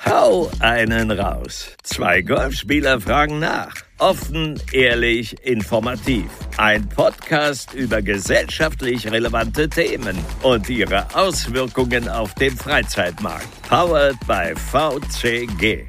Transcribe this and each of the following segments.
Hau einen raus. Zwei Golfspieler fragen nach. Offen, ehrlich, informativ. Ein Podcast über gesellschaftlich relevante Themen und ihre Auswirkungen auf den Freizeitmarkt. Powered by VCG.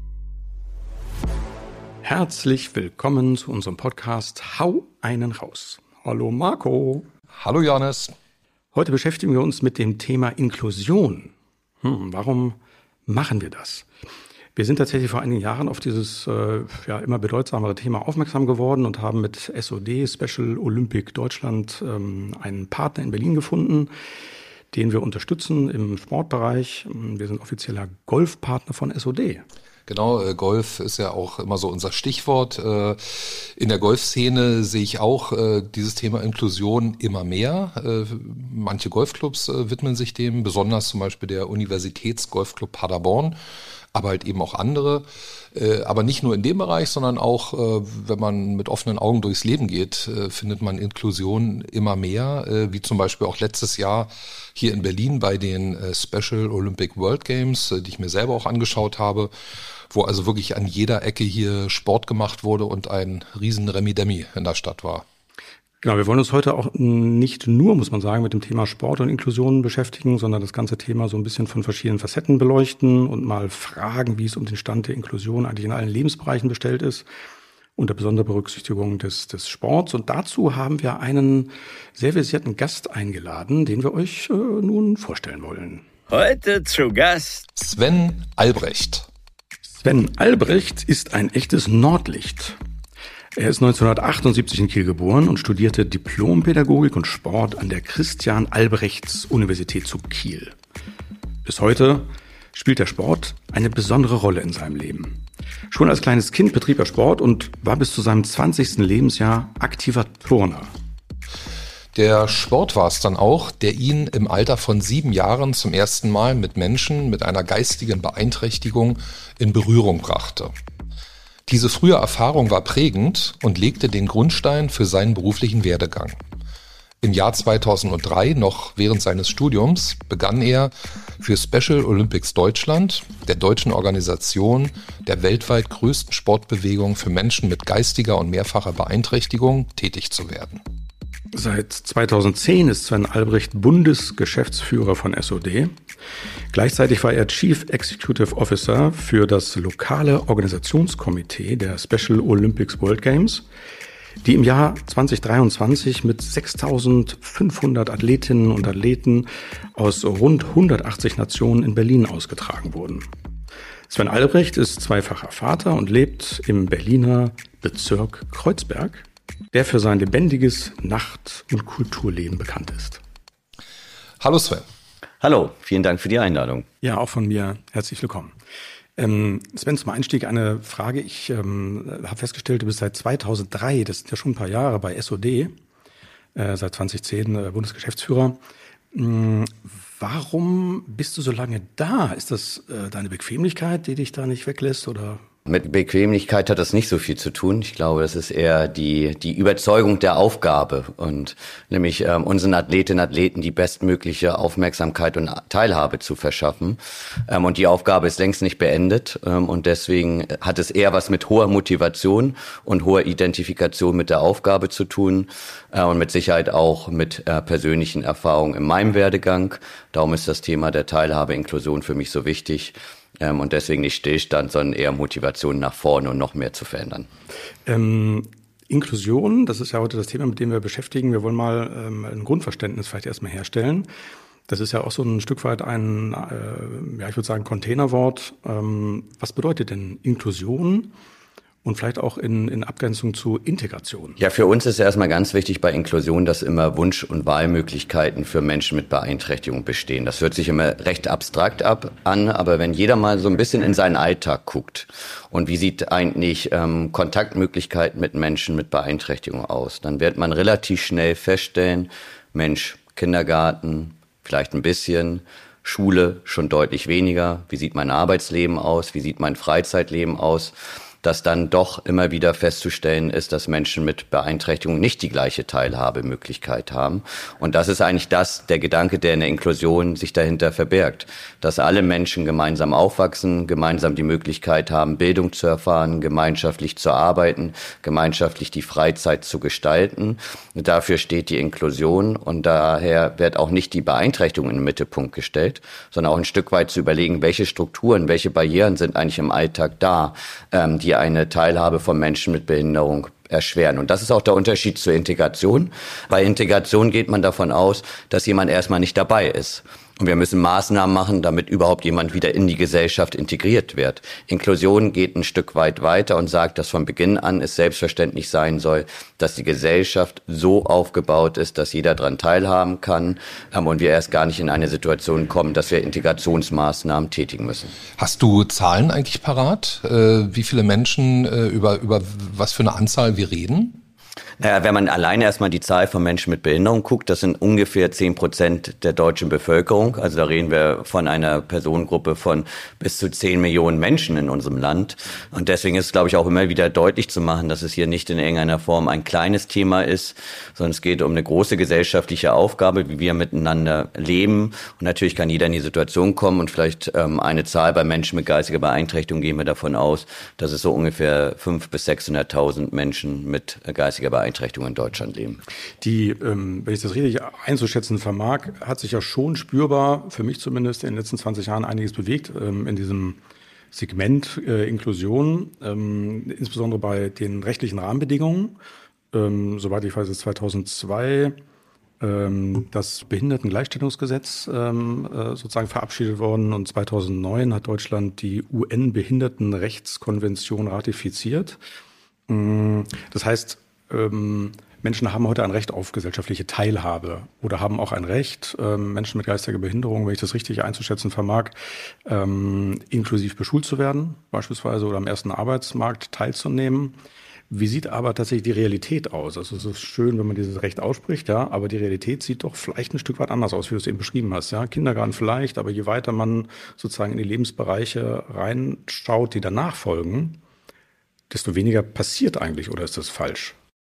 Herzlich willkommen zu unserem Podcast Hau einen raus. Hallo Marco. Hallo Johannes. Heute beschäftigen wir uns mit dem Thema Inklusion. Warum machen wir das? Wir sind tatsächlich vor einigen Jahren auf dieses immer bedeutsamere Thema aufmerksam geworden und haben mit SOD, Special Olympic Deutschland, einen Partner in Berlin gefunden, den wir unterstützen im Sportbereich. Wir sind offizieller Golfpartner von SOD. Genau, Golf ist ja auch immer so unser Stichwort. In der Golfszene sehe ich auch dieses Thema Inklusion immer mehr. Manche Golfclubs widmen sich dem, besonders zum Beispiel der Universitätsgolfclub Paderborn, aber halt eben auch andere. Aber nicht nur in dem Bereich, sondern auch, wenn man mit offenen Augen durchs Leben geht, findet man Inklusion immer mehr, wie zum Beispiel auch letztes Jahr hier in Berlin bei den Special Olympic World Games, die ich mir selber auch angeschaut habe, wo also wirklich an jeder Ecke hier Sport gemacht wurde und ein riesen Remi-Demi in der Stadt war. Genau, wir wollen uns heute auch nicht nur, muss man sagen, mit dem Thema Sport und Inklusion beschäftigen, sondern das ganze Thema so ein bisschen von verschiedenen Facetten beleuchten und mal fragen, wie es um den Stand der Inklusion eigentlich in allen Lebensbereichen bestellt ist, unter besonderer Berücksichtigung des Sports. Und dazu haben wir einen sehr versierten Gast eingeladen, den wir euch nun vorstellen wollen. Heute zu Gast Sven Albrecht. Sven Albrecht ist ein echtes Nordlicht. Er ist 1978 in Kiel geboren und studierte Diplompädagogik und Sport an der Christian-Albrechts-Universität zu Kiel. Bis heute spielt der Sport eine besondere Rolle in seinem Leben. Schon als kleines Kind betrieb er Sport und war bis zu seinem 20. Lebensjahr aktiver Turner. Der Sport war es dann auch, der ihn im Alter von 7 Jahren zum ersten Mal mit Menschen mit einer geistigen Beeinträchtigung in Berührung brachte. Diese frühe Erfahrung war prägend und legte den Grundstein für seinen beruflichen Werdegang. Im Jahr 2003, noch während seines Studiums, begann er für Special Olympics Deutschland, der deutschen Organisation der weltweit größten Sportbewegung für Menschen mit geistiger und mehrfacher Beeinträchtigung, tätig zu werden. Seit 2010 ist Sven Albrecht Bundesgeschäftsführer von SOD. Gleichzeitig war er Chief Executive Officer für das lokale Organisationskomitee der Special Olympics World Games, die im Jahr 2023 mit 6.500 Athletinnen und Athleten aus rund 180 Nationen in Berlin ausgetragen wurden. Sven Albrecht ist zweifacher Vater und lebt im Berliner Bezirk Kreuzberg, der für sein lebendiges Nacht- und Kulturleben bekannt ist. Hallo Sven. Hallo, vielen Dank für die Einladung. Ja, auch von mir herzlich willkommen. Sven, zum Einstieg eine Frage. Ich habe festgestellt, du bist seit 2003, das sind ja schon ein paar Jahre, bei SOD, seit 2010 Bundesgeschäftsführer. Warum bist du so lange da? Ist das deine Bequemlichkeit, die dich da nicht weglässt, oder? Mit Bequemlichkeit hat das nicht so viel zu tun. Ich glaube, das ist eher die Überzeugung der Aufgabe und nämlich unseren Athletinnen und Athleten die bestmögliche Aufmerksamkeit und Teilhabe zu verschaffen. Und die Aufgabe ist längst nicht beendet und deswegen hat es eher was mit hoher Motivation und hoher Identifikation mit der Aufgabe zu tun und mit Sicherheit auch mit persönlichen Erfahrungen in meinem Werdegang. Darum ist das Thema der Teilhabe, Inklusion für mich so wichtig. Und deswegen nicht Stillstand, sondern eher Motivation nach vorne und noch mehr zu verändern. Inklusion, das ist ja heute das Thema, mit dem wir beschäftigen. Wir wollen mal ein Grundverständnis vielleicht erstmal herstellen. Das ist ja auch so ein Stück weit ein, ich würde sagen, Containerwort. Was bedeutet denn Inklusion? Und vielleicht auch in Abgrenzung zu Integration. Ja, für uns ist erstmal ganz wichtig bei Inklusion, dass immer Wunsch- und Wahlmöglichkeiten für Menschen mit Beeinträchtigung bestehen. Das hört sich immer recht abstrakt an, aber wenn jeder mal so ein bisschen in seinen Alltag guckt und wie sieht eigentlich Kontaktmöglichkeiten mit Menschen mit Beeinträchtigung aus, dann wird man relativ schnell feststellen, Mensch, Kindergarten, vielleicht ein bisschen, Schule schon deutlich weniger. Wie sieht mein Arbeitsleben aus? Wie sieht mein Freizeitleben aus? dass dann doch immer wieder festzustellen ist, dass Menschen mit Beeinträchtigung nicht die gleiche Teilhabemöglichkeit haben. Und das ist eigentlich der Gedanke, der in der Inklusion sich dahinter verbirgt, dass alle Menschen gemeinsam aufwachsen, gemeinsam die Möglichkeit haben, Bildung zu erfahren, gemeinschaftlich zu arbeiten, gemeinschaftlich die Freizeit zu gestalten. Und dafür steht die Inklusion und daher wird auch nicht die Beeinträchtigung in den Mittelpunkt gestellt, sondern auch ein Stück weit zu überlegen, welche Strukturen, welche Barrieren sind eigentlich im Alltag da, die eine Teilhabe von Menschen mit Behinderung erschweren. Und das ist auch der Unterschied zur Integration. Bei Integration geht man davon aus, dass jemand erstmal nicht dabei ist. Und wir müssen Maßnahmen machen, damit überhaupt jemand wieder in die Gesellschaft integriert wird. Inklusion geht ein Stück weit weiter und sagt, dass von Beginn an es selbstverständlich sein soll, dass die Gesellschaft so aufgebaut ist, dass jeder daran teilhaben kann und wir erst gar nicht in eine Situation kommen, dass wir Integrationsmaßnahmen tätigen müssen. Hast du Zahlen eigentlich parat? Wie viele Menschen, über was für eine Anzahl wir reden? Naja, wenn man alleine erstmal die Zahl von Menschen mit Behinderung guckt, das sind ungefähr 10% der deutschen Bevölkerung. Also da reden wir von einer Personengruppe von bis zu 10 Millionen Menschen in unserem Land. Und deswegen ist es, glaube ich, auch immer wieder deutlich zu machen, dass es hier nicht in irgendeiner Form ein kleines Thema ist, sondern es geht um eine große gesellschaftliche Aufgabe, wie wir miteinander leben. Und natürlich kann jeder in die Situation kommen und vielleicht eine Zahl bei Menschen mit geistiger Beeinträchtigung gehen wir davon aus, dass es so ungefähr 500.000 bis 600.000 Menschen mit geistiger Beeinträchtigung in Deutschland leben. Die, wenn ich das richtig einzuschätzen vermag, hat sich ja schon spürbar, für mich zumindest, in den letzten 20 Jahren einiges bewegt in diesem Segment Inklusion, insbesondere bei den rechtlichen Rahmenbedingungen. Soweit ich weiß, ist 2002 das Behindertengleichstellungsgesetz sozusagen verabschiedet worden und 2009 hat Deutschland die UN-Behindertenrechtskonvention ratifiziert. Das heißt, Menschen haben heute ein Recht auf gesellschaftliche Teilhabe oder haben auch ein Recht, Menschen mit geistiger Behinderung, wenn ich das richtig einzuschätzen vermag, inklusiv beschult zu werden, beispielsweise, oder am ersten Arbeitsmarkt teilzunehmen. Wie sieht aber tatsächlich die Realität aus? Also es ist schön, wenn man dieses Recht ausspricht, ja, aber die Realität sieht doch vielleicht ein Stück weit anders aus, wie du es eben beschrieben hast. Ja, Kindergarten vielleicht, aber je weiter man sozusagen in die Lebensbereiche reinschaut, die danach folgen, desto weniger passiert eigentlich, oder ist das falsch?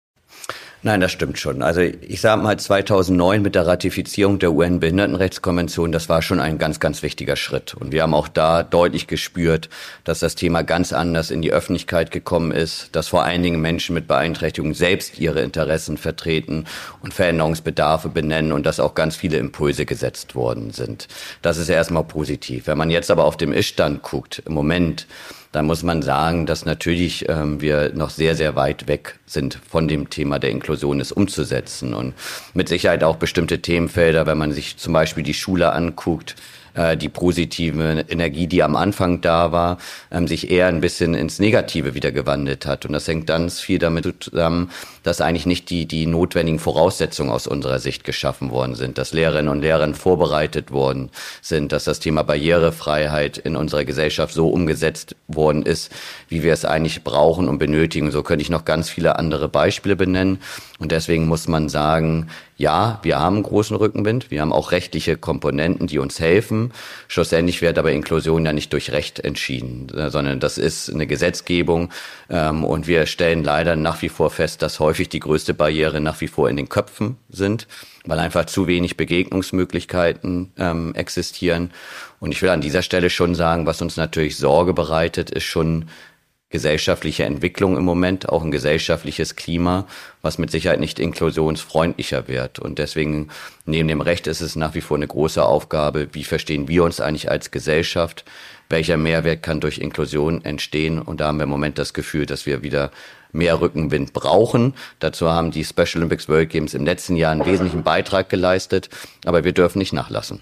Nein, das stimmt schon. Also ich sage mal, 2009 mit der Ratifizierung der UN-Behindertenrechtskonvention, das war schon ein ganz, ganz wichtiger Schritt. Und wir haben auch da deutlich gespürt, dass das Thema ganz anders in die Öffentlichkeit gekommen ist, dass vor allen Dingen Menschen mit Beeinträchtigung selbst ihre Interessen vertreten und Veränderungsbedarfe benennen und dass auch ganz viele Impulse gesetzt worden sind. Das ist erstmal positiv. Wenn man jetzt aber auf dem Ist-Stand guckt, im Moment, dann muss man sagen, dass natürlich wir noch sehr, sehr weit weg sind von dem Thema der Inklusion, es umzusetzen. Und mit Sicherheit auch bestimmte Themenfelder, wenn man sich zum Beispiel die Schule anguckt, die positive Energie, die am Anfang da war, sich eher ein bisschen ins Negative wieder gewandelt hat. Und das hängt ganz viel damit zusammen, dass eigentlich nicht die notwendigen Voraussetzungen aus unserer Sicht geschaffen worden sind, dass Lehrerinnen und Lehrer vorbereitet worden sind, dass das Thema Barrierefreiheit in unserer Gesellschaft so umgesetzt worden ist, wie wir es eigentlich brauchen und benötigen. So könnte ich noch ganz viele andere Beispiele benennen. Und deswegen muss man sagen, ja, wir haben einen großen Rückenwind. Wir haben auch rechtliche Komponenten, die uns helfen. Schlussendlich wird aber Inklusion ja nicht durch Recht entschieden, sondern das ist eine Gesetzgebung. Und wir stellen leider nach wie vor fest, dass häufig die größte Barriere nach wie vor in den Köpfen sind, weil einfach zu wenig Begegnungsmöglichkeiten existieren. Und ich will an dieser Stelle schon sagen, was uns natürlich Sorge bereitet, ist schon gesellschaftliche Entwicklung im Moment, auch ein gesellschaftliches Klima, was mit Sicherheit nicht inklusionsfreundlicher wird. Und deswegen, neben dem Recht ist es nach wie vor eine große Aufgabe, wie verstehen wir uns eigentlich als Gesellschaft, welcher Mehrwert kann durch Inklusion entstehen. Und da haben wir im Moment das Gefühl, dass wir wieder mehr Rückenwind brauchen. Dazu haben die Special Olympics World Games im letzten Jahr einen wesentlichen Beitrag geleistet, aber wir dürfen nicht nachlassen.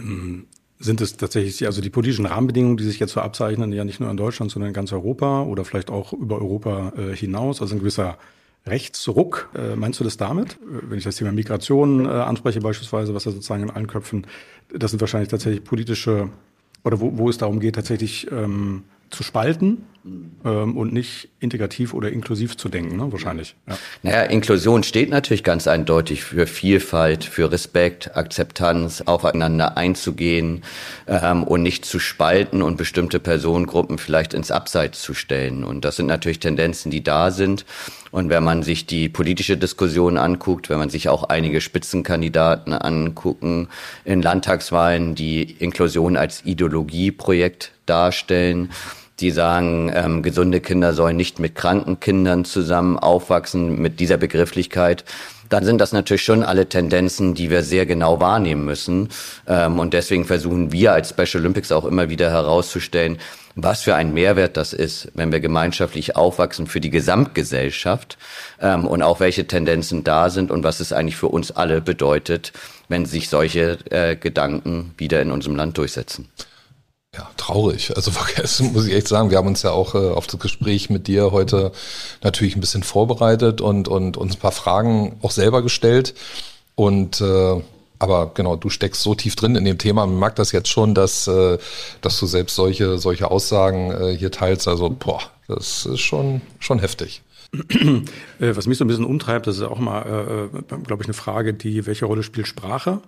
Sind es tatsächlich also die politischen Rahmenbedingungen, die sich jetzt so abzeichnen, ja nicht nur in Deutschland, sondern in ganz Europa oder vielleicht auch über Europa hinaus, also ein gewisser Rechtsruck? Meinst du das damit? Wenn ich das Thema Migration anspreche beispielsweise, was ja sozusagen in allen Köpfen, das sind wahrscheinlich tatsächlich politische, oder wo es darum geht, tatsächlich zu spalten, und nicht integrativ oder inklusiv zu denken, ne? Wahrscheinlich. Ja. Naja, Inklusion steht natürlich ganz eindeutig für Vielfalt, für Respekt, Akzeptanz, aufeinander einzugehen und nicht zu spalten und bestimmte Personengruppen vielleicht ins Abseits zu stellen. Und das sind natürlich Tendenzen, die da sind. Und wenn man sich die politische Diskussion anguckt, wenn man sich auch einige Spitzenkandidaten angucken in Landtagswahlen, die Inklusion als Ideologieprojekt darstellen, die sagen, gesunde Kinder sollen nicht mit kranken Kindern zusammen aufwachsen, mit dieser Begrifflichkeit, dann sind das natürlich schon alle Tendenzen, die wir sehr genau wahrnehmen müssen. Und deswegen versuchen wir als Special Olympics auch immer wieder herauszustellen, was für ein Mehrwert das ist, wenn wir gemeinschaftlich aufwachsen für die Gesamtgesellschaft und auch welche Tendenzen da sind und was es eigentlich für uns alle bedeutet, wenn sich solche Gedanken wieder in unserem Land durchsetzen. Ja, traurig. Also das muss ich echt sagen, wir haben uns ja auch auf das Gespräch mit dir heute natürlich ein bisschen vorbereitet und uns ein paar Fragen auch selber gestellt. Und aber genau, du steckst so tief drin in dem Thema. Man mag das jetzt schon, dass du selbst solche Aussagen hier teilst. Also das ist schon heftig. Was mich so ein bisschen umtreibt, das ist auch mal, glaube ich, eine Frage, welche Rolle spielt Sprache?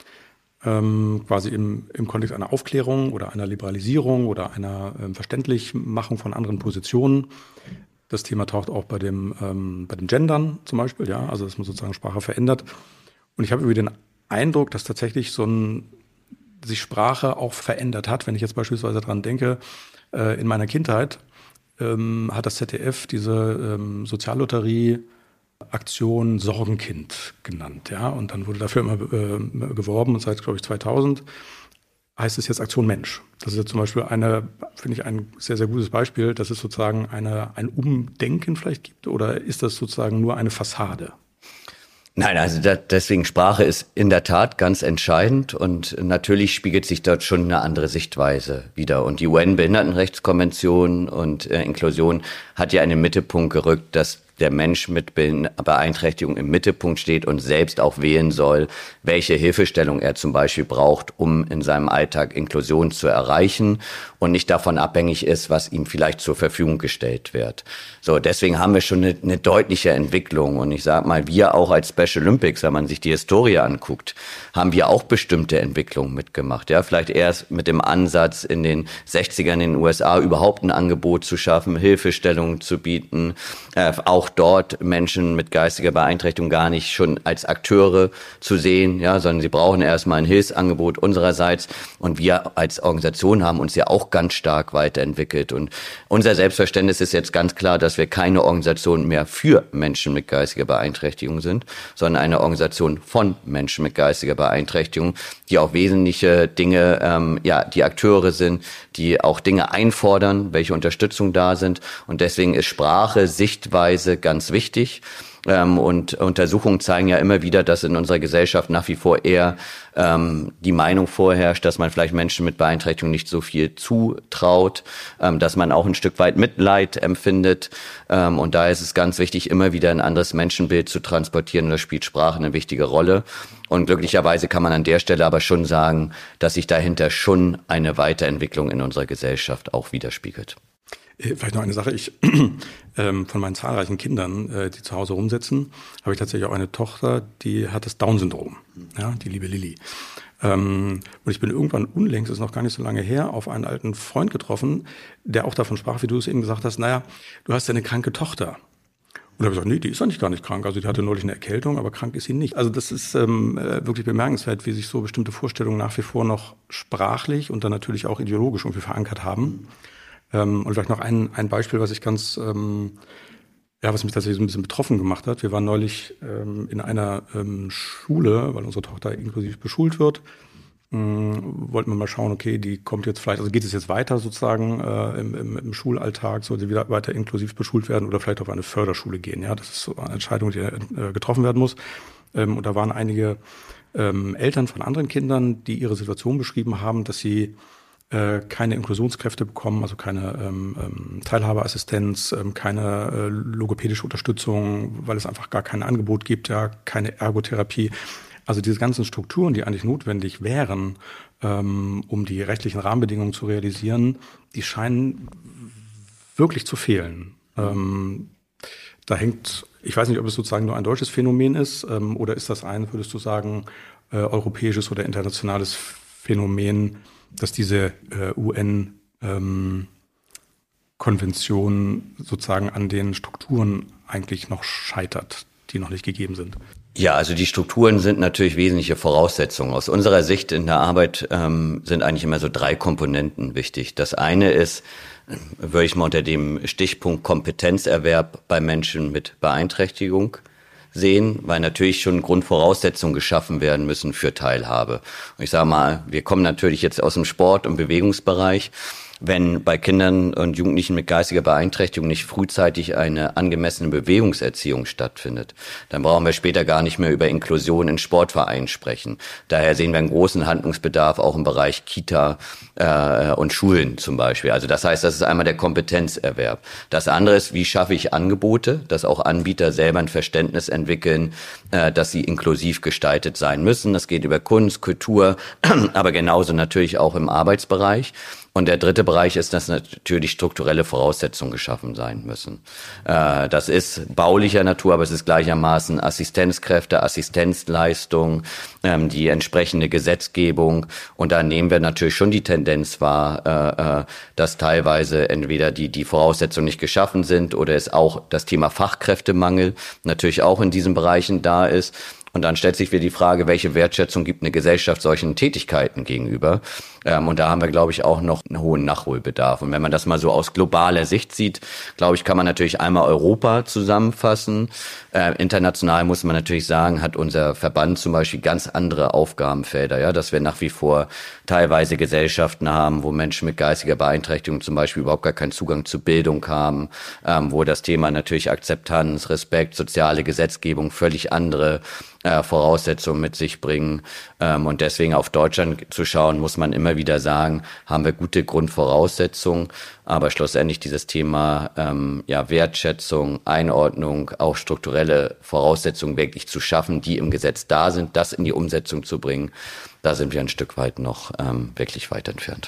Quasi im Kontext einer Aufklärung oder einer Liberalisierung oder einer Verständlichmachung von anderen Positionen. Das Thema taucht auch bei dem Gendern zum Beispiel, ja, also dass man sozusagen Sprache verändert. Und ich habe irgendwie den Eindruck, dass tatsächlich sich Sprache auch verändert hat. Wenn ich jetzt beispielsweise dran denke, in meiner Kindheit hat das ZDF diese Soziallotterie Aktion Sorgenkind genannt, ja, und dann wurde dafür immer geworben und seit, glaube ich, 2000 heißt es jetzt Aktion Mensch. Das ist jetzt zum Beispiel finde ich ein sehr, sehr gutes Beispiel, dass es sozusagen ein Umdenken vielleicht gibt, oder ist das sozusagen nur eine Fassade? Nein, also deswegen Sprache ist in der Tat ganz entscheidend und natürlich spiegelt sich dort schon eine andere Sichtweise wider. Und die UN-Behindertenrechtskonvention und Inklusion hat ja in den Mittelpunkt gerückt, dass der Mensch mit Beeinträchtigung im Mittelpunkt steht und selbst auch wählen soll, welche Hilfestellung er zum Beispiel braucht, um in seinem Alltag Inklusion zu erreichen und nicht davon abhängig ist, was ihm vielleicht zur Verfügung gestellt wird. So, deswegen haben wir schon eine deutliche Entwicklung. Und ich sage mal, wir auch als Special Olympics, wenn man sich die Historie anguckt, haben wir auch bestimmte Entwicklungen mitgemacht. Ja, vielleicht erst mit dem Ansatz in den 60ern in den USA überhaupt ein Angebot zu schaffen, Hilfestellungen zu bieten, auch dort Menschen mit geistiger Beeinträchtigung gar nicht schon als Akteure zu sehen, ja, sondern sie brauchen erstmal ein Hilfsangebot unsererseits. Und wir als Organisation haben uns ja auch ganz stark weiterentwickelt. Und unser Selbstverständnis ist jetzt ganz klar, dass wir keine Organisation mehr für Menschen mit geistiger Beeinträchtigung sind, sondern eine Organisation von Menschen mit geistiger Beeinträchtigung, die auch wesentliche Dinge, die Akteure sind, die auch Dinge einfordern, welche Unterstützung da sind. Und deswegen ist Sprache, Sichtweise ganz wichtig. Und Untersuchungen zeigen ja immer wieder, dass in unserer Gesellschaft nach wie vor eher die Meinung vorherrscht, dass man vielleicht Menschen mit Beeinträchtigung nicht so viel zutraut, dass man auch ein Stück weit Mitleid empfindet. Und da ist es ganz wichtig, immer wieder ein anderes Menschenbild zu transportieren. Und da spielt Sprache eine wichtige Rolle. Und glücklicherweise kann man an der Stelle aber schon sagen, dass sich dahinter schon eine Weiterentwicklung in unserer Gesellschaft auch widerspiegelt. Vielleicht noch eine Sache, von meinen zahlreichen Kindern, die zu Hause rumsitzen, habe ich tatsächlich auch eine Tochter, die hat das Down-Syndrom, ja, die liebe Lilly. Und ich bin irgendwann unlängst, ist noch gar nicht so lange her, auf einen alten Freund getroffen, der auch davon sprach, wie du es eben gesagt hast, naja, du hast ja eine kranke Tochter. Und da habe ich gesagt, nee, die ist eigentlich gar nicht krank. Also die hatte neulich eine Erkältung, aber krank ist sie nicht. Also das ist wirklich bemerkenswert, wie sich so bestimmte Vorstellungen nach wie vor noch sprachlich und dann natürlich auch ideologisch irgendwie verankert haben. Und vielleicht noch ein Beispiel, was was mich tatsächlich so ein bisschen betroffen gemacht hat. Wir waren neulich in einer Schule, weil unsere Tochter inklusiv beschult wird. Wollten wir mal schauen, okay, die kommt jetzt vielleicht, also geht es jetzt weiter sozusagen im Schulalltag, soll sie wieder weiter inklusiv beschult werden oder vielleicht auf eine Förderschule gehen. Ja, das ist so eine Entscheidung, die getroffen werden muss. Und da waren einige Eltern von anderen Kindern, die ihre Situation beschrieben haben, dass sie keine Inklusionskräfte bekommen, also keine Teilhabeassistenz, keine logopädische Unterstützung, weil es einfach gar kein Angebot gibt, ja, keine Ergotherapie. Also diese ganzen Strukturen, die eigentlich notwendig wären, um die rechtlichen Rahmenbedingungen zu realisieren, die scheinen wirklich zu fehlen. Da hängt, ich weiß nicht, ob es sozusagen nur ein deutsches Phänomen ist, oder ist das ein, würdest du sagen, europäisches oder internationales Phänomen, dass diese UN-Konvention sozusagen an den Strukturen eigentlich noch scheitert, die noch nicht gegeben sind? Ja, also die Strukturen sind natürlich wesentliche Voraussetzungen. Aus unserer Sicht in der Arbeit sind eigentlich immer so 3 Komponenten wichtig. Das eine ist, würde ich mal unter dem Stichpunkt Kompetenzerwerb bei Menschen mit Beeinträchtigung sehen, weil natürlich schon Grundvoraussetzungen geschaffen werden müssen für Teilhabe. Und ich sage mal, wir kommen natürlich jetzt aus dem Sport- und Bewegungsbereich. Wenn bei Kindern und Jugendlichen mit geistiger Beeinträchtigung nicht frühzeitig eine angemessene Bewegungserziehung stattfindet, dann brauchen wir später gar nicht mehr über Inklusion in Sportvereinen sprechen. Daher sehen wir einen großen Handlungsbedarf auch im Bereich Kita und Schulen zum Beispiel. Also das heißt, das ist einmal der Kompetenzerwerb. Das andere ist, wie schaffe ich Angebote, dass auch Anbieter selber ein Verständnis entwickeln, dass sie inklusiv gestaltet sein müssen. Das geht über Kunst, Kultur, aber genauso natürlich auch im Arbeitsbereich. Und der dritte Bereich ist, dass natürlich strukturelle Voraussetzungen geschaffen sein müssen. Das ist baulicher Natur, aber es ist gleichermaßen Assistenzkräfte, Assistenzleistung, die entsprechende Gesetzgebung. Und da nehmen wir natürlich schon die Tendenz wahr, dass teilweise entweder die Voraussetzungen nicht geschaffen sind oder es auch das Thema Fachkräftemangel natürlich auch in diesen Bereichen da ist. Und dann stellt sich wieder die Frage, welche Wertschätzung gibt eine Gesellschaft solchen Tätigkeiten gegenüber? Und da haben wir, glaube ich, auch noch einen hohen Nachholbedarf. Und wenn man das mal so aus globaler Sicht sieht, glaube ich, kann man natürlich einmal Europa zusammenfassen. International muss man natürlich sagen, hat unser Verband zum Beispiel ganz andere Aufgabenfelder, ja, dass wir nach wie vor teilweise Gesellschaften haben, wo Menschen mit geistiger Beeinträchtigung zum Beispiel überhaupt gar keinen Zugang zu Bildung haben, wo das Thema natürlich Akzeptanz, Respekt, soziale Gesetzgebung völlig andere Voraussetzungen mit sich bringen. Und deswegen auf Deutschland zu schauen, muss man immer wieder sagen, haben wir gute Grundvoraussetzungen, aber schlussendlich dieses Thema Wertschätzung, Einordnung, auch strukturelle Voraussetzungen wirklich zu schaffen, die im Gesetz da sind, das in die Umsetzung zu bringen, da sind wir ein Stück weit noch wirklich weit entfernt.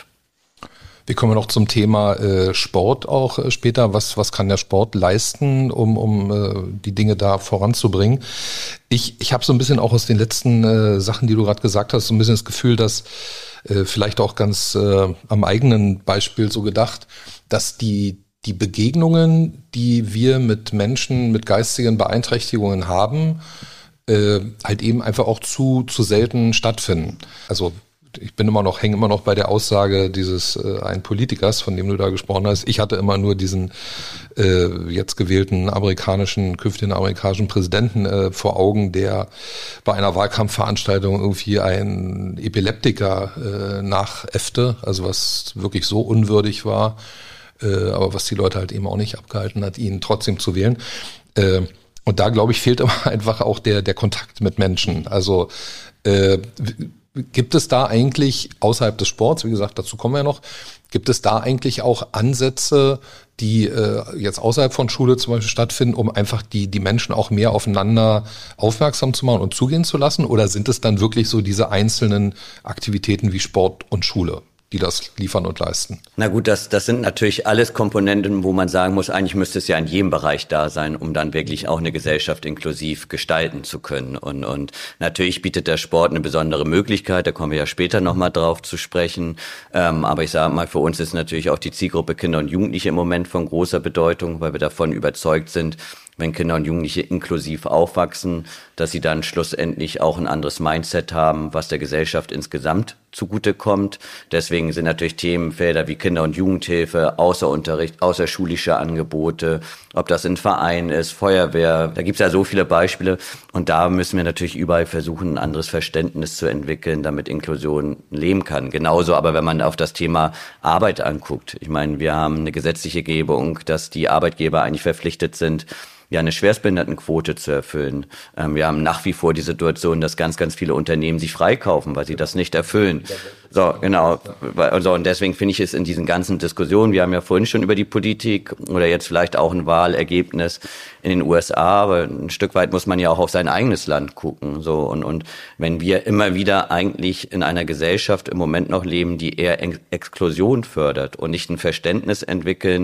Wir kommen noch zum Thema Sport auch später. Was kann der Sport leisten, um die Dinge da voranzubringen? Ich habe so ein bisschen auch aus den letzten Sachen, die du gerade gesagt hast, so ein bisschen das Gefühl, dass vielleicht auch ganz am eigenen Beispiel so gedacht, dass die Begegnungen, die wir mit Menschen mit geistigen Beeinträchtigungen haben, halt eben einfach auch zu selten stattfinden. Also ich hänge immer noch bei der Aussage dieses einen Politikers, von dem du da gesprochen hast. Ich hatte immer nur diesen jetzt gewählten künftigen amerikanischen Präsidenten vor Augen, der bei einer Wahlkampfveranstaltung irgendwie einen Epileptiker nachäffte, also was wirklich so unwürdig war, aber was die Leute halt eben auch nicht abgehalten hat, ihn trotzdem zu wählen. Und da, glaube ich, fehlt immer einfach auch der Kontakt mit Menschen. Also gibt es da eigentlich außerhalb des Sports, wie gesagt, dazu kommen wir ja noch, gibt es da eigentlich auch Ansätze, die jetzt außerhalb von Schule zum Beispiel stattfinden, um einfach die Menschen auch mehr aufeinander aufmerksam zu machen und zugehen zu lassen? Oder sind es dann wirklich so diese einzelnen Aktivitäten wie Sport und Schule, die das liefern und leisten? Na gut, das sind natürlich alles Komponenten, wo man sagen muss, eigentlich müsste es ja in jedem Bereich da sein, um dann wirklich auch eine Gesellschaft inklusiv gestalten zu können. Und natürlich bietet der Sport eine besondere Möglichkeit, da kommen wir ja später nochmal drauf zu sprechen. Aber ich sage mal, für uns ist natürlich auch die Zielgruppe Kinder und Jugendliche im Moment von großer Bedeutung, weil wir davon überzeugt sind, wenn Kinder und Jugendliche inklusiv aufwachsen, dass sie dann schlussendlich auch ein anderes Mindset haben, was der Gesellschaft insgesamt zugutekommt. Deswegen sind natürlich Themenfelder wie Kinder- und Jugendhilfe, Außerunterricht, außerschulische Angebote, ob das ein Verein ist, Feuerwehr, da gibt's ja so viele Beispiele. Und da müssen wir natürlich überall versuchen, ein anderes Verständnis zu entwickeln, damit Inklusion leben kann. Genauso aber, wenn man auf das Thema Arbeit anguckt. Ich meine, wir haben eine gesetzliche Gebung, dass die Arbeitgeber eigentlich verpflichtet sind, ja eine Schwerstbehindertenquote zu erfüllen. Wir haben nach wie vor die Situation, dass ganz, ganz viele Unternehmen sich freikaufen, weil sie das nicht erfüllen. So, genau. Also, und deswegen finde ich es in diesen ganzen Diskussionen, wir haben ja vorhin schon über die Politik oder jetzt vielleicht auch ein Wahlergebnis in den USA, aber ein Stück weit muss man ja auch auf sein eigenes Land gucken. So, und wenn wir immer wieder eigentlich in einer Gesellschaft im Moment noch leben, die eher Exklusion fördert und nicht ein Verständnis entwickeln,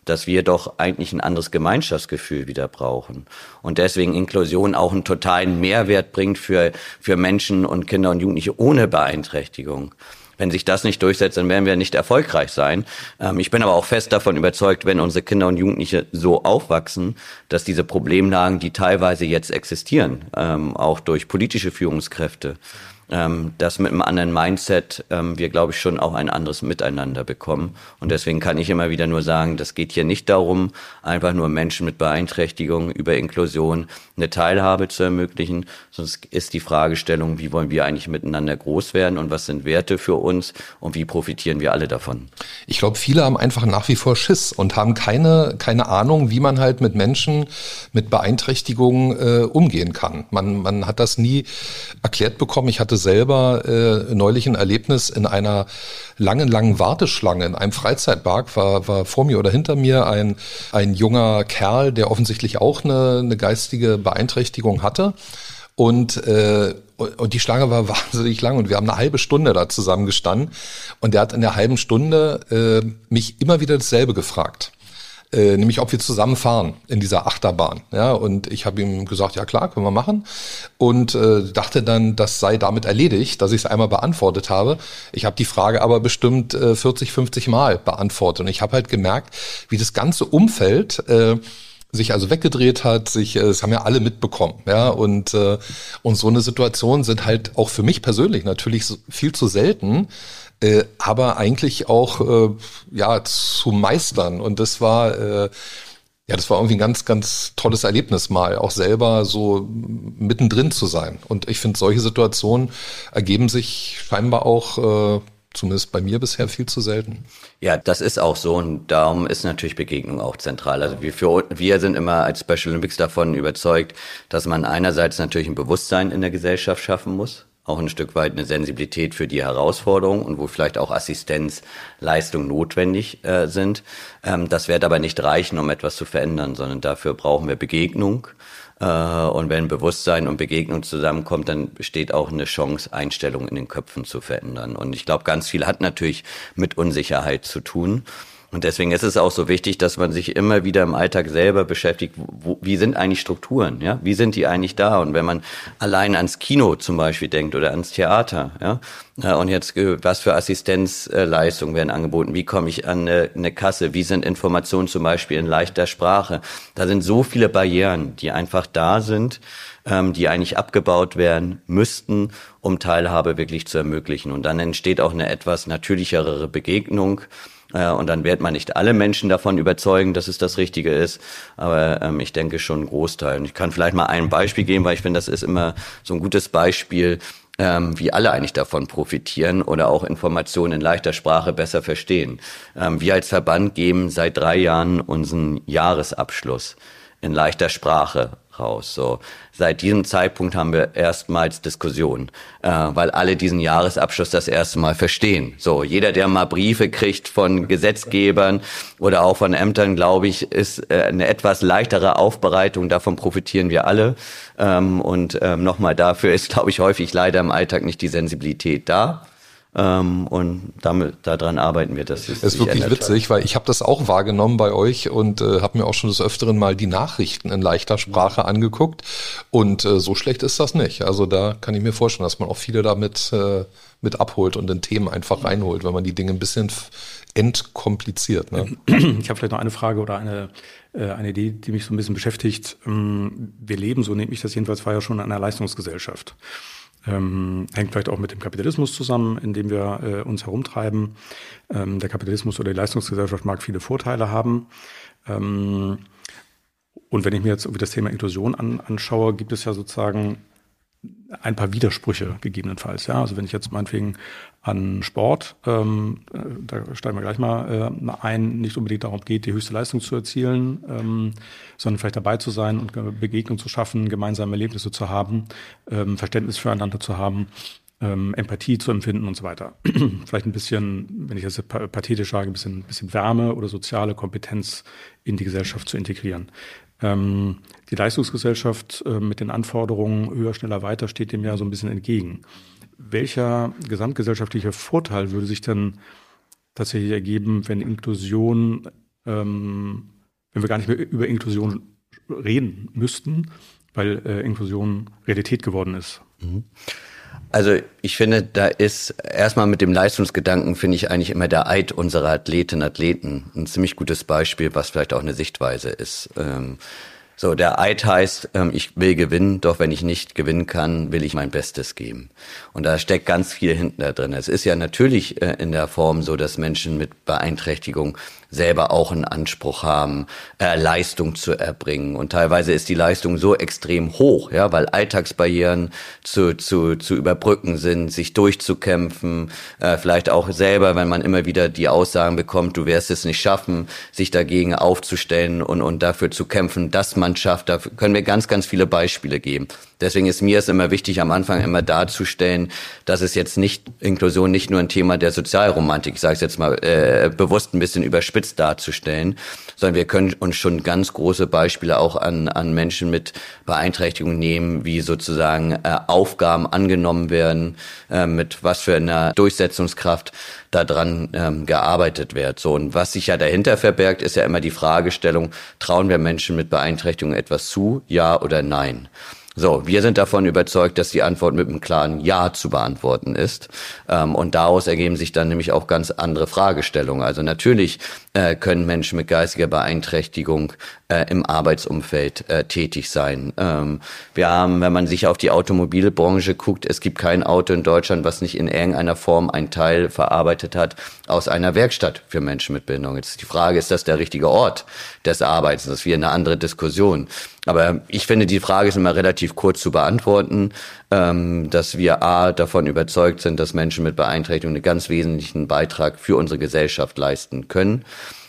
dass wir doch eigentlich ein anderes Gemeinschaftsgefühl wieder brauchen. Und deswegen Inklusion auch einen totalen Mehrwert bringt für Menschen und Kinder und Jugendliche ohne Beeinträchtigung. Wenn sich das nicht durchsetzt, dann werden wir nicht erfolgreich sein. Ich bin aber auch fest davon überzeugt, wenn unsere Kinder und Jugendliche so aufwachsen, dass diese Problemlagen, die teilweise jetzt existieren, auch durch politische Führungskräfte, dass mit einem anderen Mindset wir, glaube ich, schon auch ein anderes Miteinander bekommen. Und deswegen kann ich immer wieder nur sagen, das geht hier nicht darum, einfach nur Menschen mit Beeinträchtigung über Inklusion eine Teilhabe zu ermöglichen, sondern es ist die Fragestellung, wie wollen wir eigentlich miteinander groß werden und was sind Werte für uns und wie profitieren wir alle davon. Ich glaube, viele haben einfach nach wie vor Schiss und haben keine Ahnung, wie man halt mit Menschen mit Beeinträchtigungen umgehen kann. Man hat das nie erklärt bekommen. Ich hatte selber neulich ein Erlebnis in einer langen Warteschlange in einem Freizeitpark, war vor mir oder hinter mir ein junger Kerl, der offensichtlich auch eine geistige Beeinträchtigung hatte. Und die Schlange war wahnsinnig lang und wir haben eine halbe Stunde da zusammen gestanden. Und der hat in der halben Stunde mich immer wieder dasselbe gefragt. Nämlich ob wir zusammen fahren in dieser Achterbahn. Ja, und ich habe ihm gesagt, ja klar, können wir machen. Und dachte dann, das sei damit erledigt, dass ich es einmal beantwortet habe. Ich habe die Frage aber bestimmt 40, 50 Mal beantwortet. Und ich habe halt gemerkt, wie das ganze Umfeld sich also weggedreht hat, das haben ja alle mitbekommen, ja, und so eine Situation sind halt auch für mich persönlich natürlich viel zu selten, aber eigentlich auch zu meistern. Und das war irgendwie ein ganz, ganz tolles Erlebnis mal, auch selber so mittendrin zu sein. Und ich finde, solche Situationen ergeben sich scheinbar auch zumindest bei mir bisher viel zu selten. Ja, das ist auch so und darum ist natürlich Begegnung auch zentral. Also wir sind immer als Special Olympics davon überzeugt, dass man einerseits natürlich ein Bewusstsein in der Gesellschaft schaffen muss, auch ein Stück weit eine Sensibilität für die Herausforderung und wo vielleicht auch Assistenzleistungen notwendig sind. Das wird aber nicht reichen, um etwas zu verändern, sondern dafür brauchen wir Begegnung. Und wenn Bewusstsein und Begegnung zusammenkommt, dann besteht auch eine Chance, Einstellungen in den Köpfen zu verändern. Und ich glaube, ganz viel hat natürlich mit Unsicherheit zu tun. Und deswegen ist es auch so wichtig, dass man sich immer wieder im Alltag selber beschäftigt, wie sind eigentlich Strukturen, ja? Wie sind die eigentlich da? Und wenn man allein ans Kino zum Beispiel denkt oder ans Theater, ja? Und jetzt, was für Assistenzleistungen werden angeboten? Wie komme ich an eine Kasse? Wie sind Informationen zum Beispiel in leichter Sprache? Da sind so viele Barrieren, die einfach da sind, die eigentlich abgebaut werden müssten, um Teilhabe wirklich zu ermöglichen. Und dann entsteht auch eine etwas natürlichere Begegnung. Und dann wird man nicht alle Menschen davon überzeugen, dass es das Richtige ist, aber ich denke schon einen Großteil. Und ich kann vielleicht mal ein Beispiel geben, weil ich finde, das ist immer so ein gutes Beispiel, wie alle eigentlich davon profitieren oder auch Informationen in leichter Sprache besser verstehen. Wir als Verband geben seit 3 Jahren unseren Jahresabschluss in leichter Sprache raus. So, seit diesem Zeitpunkt haben wir erstmals Diskussionen, weil alle diesen Jahresabschluss das erste Mal verstehen. So, jeder, der mal Briefe kriegt von Gesetzgebern oder auch von Ämtern, glaube ich, ist eine etwas leichtere Aufbereitung. Davon profitieren wir alle. Und nochmal, dafür ist, glaube ich, häufig leider im Alltag nicht die Sensibilität da. Und daran arbeiten wir, dass es ist wirklich witzig, weil ich habe das auch wahrgenommen bei euch und habe mir auch schon des Öfteren mal die Nachrichten in leichter Sprache angeguckt und so schlecht ist das nicht. Also da kann ich mir vorstellen, dass man auch viele damit mit abholt und in Themen einfach reinholt, wenn man die Dinge ein bisschen entkompliziert. Ne? Ich habe vielleicht noch eine Frage oder eine Idee, die mich so ein bisschen beschäftigt. Wir leben, so nehme ich das jedenfalls, war ja schon in einer Leistungsgesellschaft. Hängt vielleicht auch mit dem Kapitalismus zusammen, in dem wir uns herumtreiben. Der Kapitalismus oder die Leistungsgesellschaft mag viele Vorteile haben. Und wenn ich mir jetzt irgendwie das Thema Inklusion anschaue, gibt es ja sozusagen ein paar Widersprüche gegebenenfalls. Ja? Also wenn ich jetzt meinetwegen an Sport, da steigen wir gleich mal ein, nicht unbedingt darum geht, die höchste Leistung zu erzielen, sondern vielleicht dabei zu sein und Begegnung zu schaffen, gemeinsame Erlebnisse zu haben, Verständnis füreinander zu haben, Empathie zu empfinden und so weiter. Vielleicht ein bisschen, wenn ich das pathetisch sage, ein bisschen Wärme oder soziale Kompetenz in die Gesellschaft zu integrieren. Die Leistungsgesellschaft mit den Anforderungen höher, schneller, weiter steht dem ja so ein bisschen entgegen. Welcher gesamtgesellschaftliche Vorteil würde sich denn tatsächlich ergeben, wenn Inklusion wenn wir gar nicht mehr über Inklusion reden müssten, weil Inklusion Realität geworden ist? Also ich finde, da ist erstmal mit dem Leistungsgedanken, finde ich eigentlich immer der Eid unserer Athletinnen und Athleten ein ziemlich gutes Beispiel, was vielleicht auch eine Sichtweise ist. So, der Eid heißt, ich will gewinnen, doch wenn ich nicht gewinnen kann, will ich mein Bestes geben. Und da steckt ganz viel hinten da drin. Es ist ja natürlich in der Form so, dass Menschen mit Beeinträchtigung selber auch einen Anspruch haben, Leistung zu erbringen. Und teilweise ist die Leistung so extrem hoch, ja, weil Alltagsbarrieren zu überbrücken sind, sich durchzukämpfen, vielleicht auch selber, wenn man immer wieder die Aussagen bekommt, du wirst es nicht schaffen, sich dagegen aufzustellen und dafür zu kämpfen, dass man schafft. Da können wir ganz, ganz viele Beispiele geben. Deswegen ist mir es immer wichtig, am Anfang immer darzustellen, dass es jetzt nicht, Inklusion nicht nur ein Thema der Sozialromantik, ich sage es jetzt mal bewusst ein bisschen überspitzt darzustellen, sondern wir können uns schon ganz große Beispiele auch an Menschen mit Beeinträchtigung nehmen, wie sozusagen Aufgaben angenommen werden, mit was für einer Durchsetzungskraft daran gearbeitet wird. So, und was sich ja dahinter verbergt, ist ja immer die Fragestellung, trauen wir Menschen mit Beeinträchtigung etwas zu, ja oder nein? So, wir sind davon überzeugt, dass die Antwort mit einem klaren Ja zu beantworten ist. Und daraus ergeben sich dann nämlich auch ganz andere Fragestellungen. Also natürlich können Menschen mit geistiger Beeinträchtigung im Arbeitsumfeld tätig sein. Wir haben, wenn man sich auf die Automobilbranche guckt, es gibt kein Auto in Deutschland, was nicht in irgendeiner Form einen Teil verarbeitet hat aus einer Werkstatt für Menschen mit Behinderung. Jetzt ist die Frage, ist das der richtige Ort des Arbeitens? Das ist wieder eine andere Diskussion. Aber ich finde, die Frage ist immer relativ kurz zu beantworten, dass wir A, davon überzeugt sind, dass Menschen mit Beeinträchtigung einen ganz wesentlichen Beitrag für unsere Gesellschaft leisten können.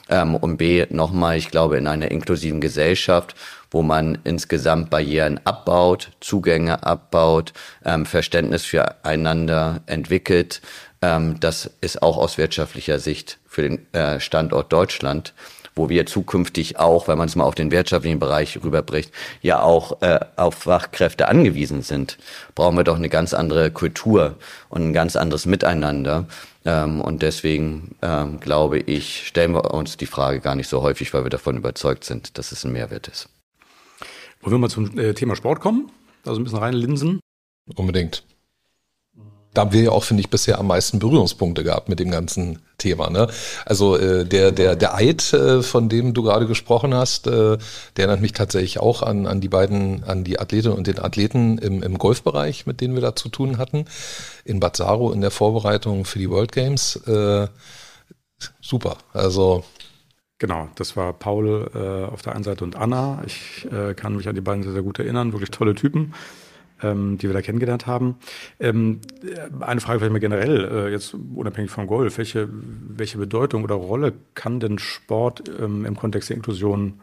Und B, nochmal, ich glaube, in einer inklusiven Gesellschaft, wo man insgesamt Barrieren abbaut, Zugänge abbaut, Verständnis füreinander entwickelt, das ist auch aus wirtschaftlicher Sicht für den Standort Deutschland, wo wir zukünftig auch, wenn man es mal auf den wirtschaftlichen Bereich rüberbricht, ja auch auf Fachkräfte angewiesen sind, brauchen wir doch eine ganz andere Kultur und ein ganz anderes Miteinander. Und deswegen, glaube ich, stellen wir uns die Frage gar nicht so häufig, weil wir davon überzeugt sind, dass es ein Mehrwert ist. Wollen wir mal zum Thema Sport kommen? Also ein bisschen reinlinsen? Unbedingt. Da haben wir ja auch, finde ich, bisher am meisten Berührungspunkte gehabt mit dem ganzen Thema. Ne? Also der Eid, von dem du gerade gesprochen hast, der erinnert mich tatsächlich auch an die Athletinnen und den Athleten im Golfbereich, mit denen wir da zu tun hatten, in Bad Saro in der Vorbereitung für die World Games. Super, also... Genau, das war Paul auf der einen Seite und Anna. Ich kann mich an die beiden sehr, sehr gut erinnern, wirklich tolle Typen, die wir da kennengelernt haben. Eine Frage vielleicht mal generell, jetzt unabhängig vom Golf, welche Bedeutung oder Rolle kann denn Sport im Kontext der Inklusion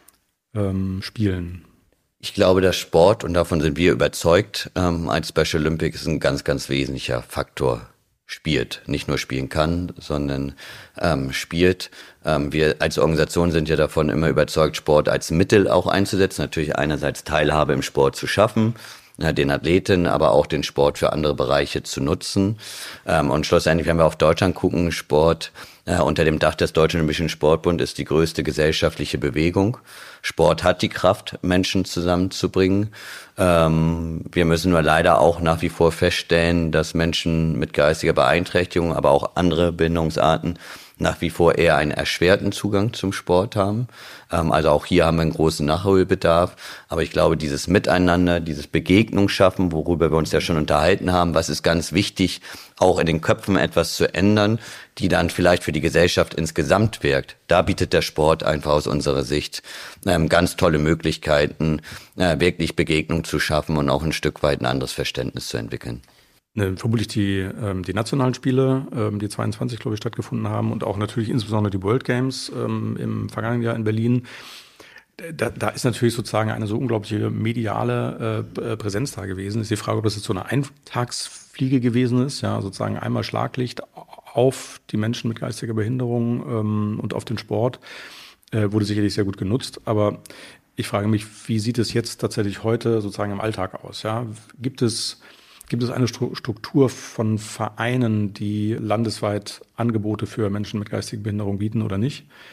spielen? Ich glaube, dass Sport, und davon sind wir überzeugt, als Special Olympics ein ganz, ganz wesentlicher Faktor spielt. Nicht nur spielen kann, sondern spielt. Wir als Organisation sind ja davon immer überzeugt, Sport als Mittel auch einzusetzen. Natürlich einerseits Teilhabe im Sport zu schaffen, den Athleten, aber auch den Sport für andere Bereiche zu nutzen. Und schlussendlich, wenn wir auf Deutschland gucken, Sport unter dem Dach des Deutschen Olympischen Sportbund ist die größte gesellschaftliche Bewegung. Sport hat die Kraft, Menschen zusammenzubringen. Wir müssen nur leider auch nach wie vor feststellen, dass Menschen mit geistiger Beeinträchtigung, aber auch andere Behinderungsarten nach wie vor eher einen erschwerten Zugang zum Sport haben. Also auch hier haben wir einen großen Nachholbedarf. Aber ich glaube, dieses Miteinander, dieses Begegnung schaffen, worüber wir uns ja schon unterhalten haben, was ist ganz wichtig, auch in den Köpfen etwas zu ändern, die dann vielleicht für die Gesellschaft insgesamt wirkt. Da bietet der Sport einfach aus unserer Sicht ganz tolle Möglichkeiten, wirklich Begegnung zu schaffen und auch ein Stück weit ein anderes Verständnis zu entwickeln. Vermutlich die nationalen Spiele, die 22, glaube ich, stattgefunden haben und auch natürlich insbesondere die World Games im vergangenen Jahr in Berlin. Da ist natürlich sozusagen eine so unglaubliche mediale Präsenz da gewesen. Ist die Frage, ob das jetzt so eine Eintagsfliege gewesen ist, ja, sozusagen einmal Schlaglicht auf die Menschen mit geistiger Behinderung und auf den Sport, wurde sicherlich sehr gut genutzt. Aber ich frage mich, wie sieht es jetzt tatsächlich heute sozusagen im Alltag aus? Ja? Gibt es eine Struktur von Vereinen, die landesweit Angebote für Menschen mit geistiger Behinderung bieten oder nicht?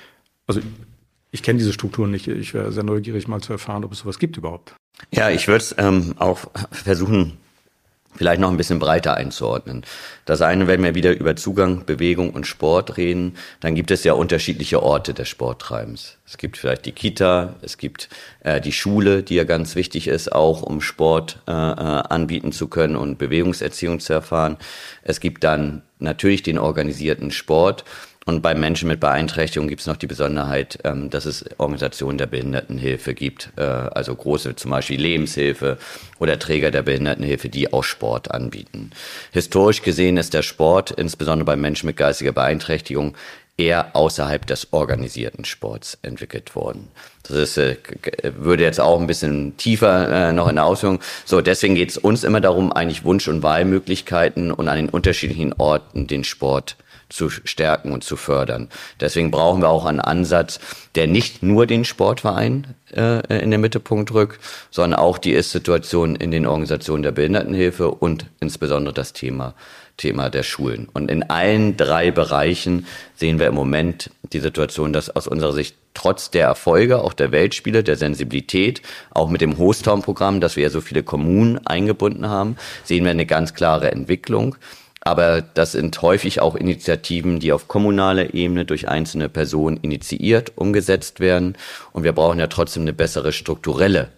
Also ich kenne diese Strukturen nicht. Ich wäre sehr neugierig, mal zu erfahren, ob es sowas gibt überhaupt. Ja, ich würde es auch versuchen, vielleicht noch ein bisschen breiter einzuordnen. Das eine, wenn wir wieder über Zugang, Bewegung und Sport reden, dann gibt es ja unterschiedliche Orte des Sporttreibens. Es gibt vielleicht die Kita, es gibt die Schule, die ja ganz wichtig ist, auch um Sport anbieten zu können und Bewegungserziehung zu erfahren. Es gibt dann natürlich den organisierten Sport. Und bei Menschen mit Beeinträchtigung gibt es noch die Besonderheit, dass es Organisationen der Behindertenhilfe gibt, also große zum Beispiel Lebenshilfe oder Träger der Behindertenhilfe, die auch Sport anbieten. Historisch gesehen ist der Sport, insbesondere bei Menschen mit geistiger Beeinträchtigung, eher außerhalb des organisierten Sports entwickelt worden. Das ist, würde jetzt auch ein bisschen tiefer noch in der Ausführung. So, deswegen geht es uns immer darum, eigentlich Wunsch- und Wahlmöglichkeiten und an den unterschiedlichen Orten den Sport zu stärken und zu fördern. Deswegen brauchen wir auch einen Ansatz, der nicht nur den Sportverein in den Mittelpunkt rückt, sondern auch die Ist-Situation in den Organisationen der Behindertenhilfe und insbesondere das Thema der Schulen. Und in allen 3 Bereichen sehen wir im Moment die Situation, dass aus unserer Sicht trotz der Erfolge, auch der Weltspiele, der Sensibilität, auch mit dem Hochtown-Programm, dass wir ja so viele Kommunen eingebunden haben, sehen wir eine ganz klare Entwicklung. Aber das sind häufig auch Initiativen, die auf kommunaler Ebene durch einzelne Personen initiiert, umgesetzt werden. Und wir brauchen ja trotzdem eine bessere strukturelle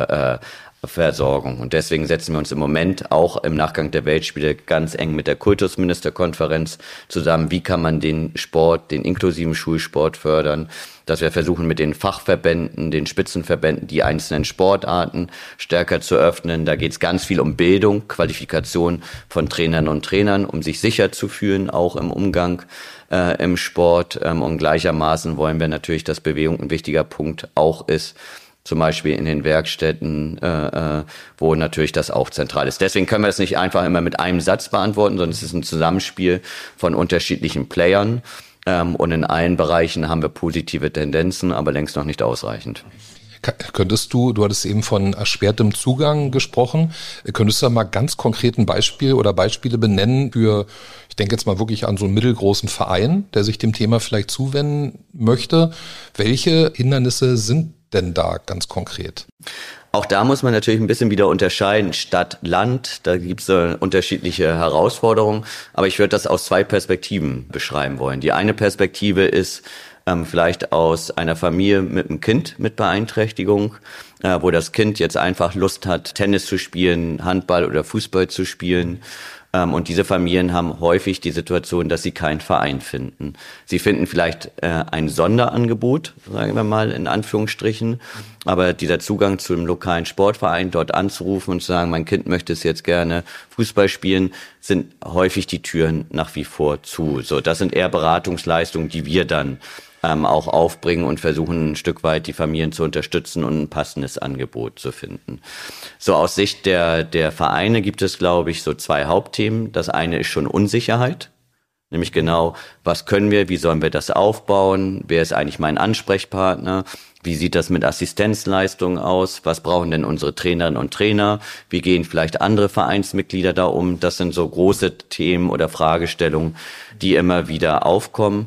Versorgung. Und deswegen setzen wir uns im Moment auch im Nachgang der Weltspiele ganz eng mit der Kultusministerkonferenz zusammen. Wie kann man den Sport, den inklusiven Schulsport fördern? Dass wir versuchen, mit den Fachverbänden, den Spitzenverbänden, die einzelnen Sportarten stärker zu öffnen. Da geht es ganz viel um Bildung, Qualifikation von Trainern und Trainern, um sich sicher zu fühlen, auch im Umgang im Sport. Und gleichermaßen wollen wir natürlich, dass Bewegung ein wichtiger Punkt auch ist, zum Beispiel in den Werkstätten, wo natürlich das auch zentral ist. Deswegen können wir das nicht einfach immer mit einem Satz beantworten, sondern es ist ein Zusammenspiel von unterschiedlichen Playern. Und in allen Bereichen haben wir positive Tendenzen, aber längst noch nicht ausreichend. Könntest du hattest eben von erschwertem Zugang gesprochen, könntest du da mal ganz konkret ein Beispiel oder Beispiele benennen für, ich denke jetzt mal wirklich an so einen mittelgroßen Verein, der sich dem Thema vielleicht zuwenden möchte. Welche Hindernisse sind denn da ganz konkret? Auch da muss man natürlich ein bisschen wieder unterscheiden, Stadt, Land, da gibt es unterschiedliche Herausforderungen, aber ich würde das aus 2 Perspektiven beschreiben wollen. Die eine Perspektive ist vielleicht aus einer Familie mit einem Kind mit Beeinträchtigung, wo das Kind jetzt einfach Lust hat, Tennis zu spielen, Handball oder Fußball zu spielen. Und diese Familien haben häufig die Situation, dass sie keinen Verein finden. Sie finden vielleicht ein Sonderangebot, sagen wir mal in Anführungsstrichen, aber dieser Zugang zu einem lokalen Sportverein, dort anzurufen und zu sagen, mein Kind möchte es jetzt gerne Fußball spielen, sind häufig die Türen nach wie vor zu. So, das sind eher Beratungsleistungen, die wir dann auch aufbringen und versuchen ein Stück weit die Familien zu unterstützen und ein passendes Angebot zu finden. So aus Sicht der Vereine gibt es, glaube ich, so 2 Hauptthemen. Das eine ist schon Unsicherheit, nämlich genau, was können wir, wie sollen wir das aufbauen, wer ist eigentlich mein Ansprechpartner, wie sieht das mit Assistenzleistungen aus, was brauchen denn unsere Trainerinnen und Trainer, wie gehen vielleicht andere Vereinsmitglieder da um. Das sind so große Themen oder Fragestellungen, die immer wieder aufkommen.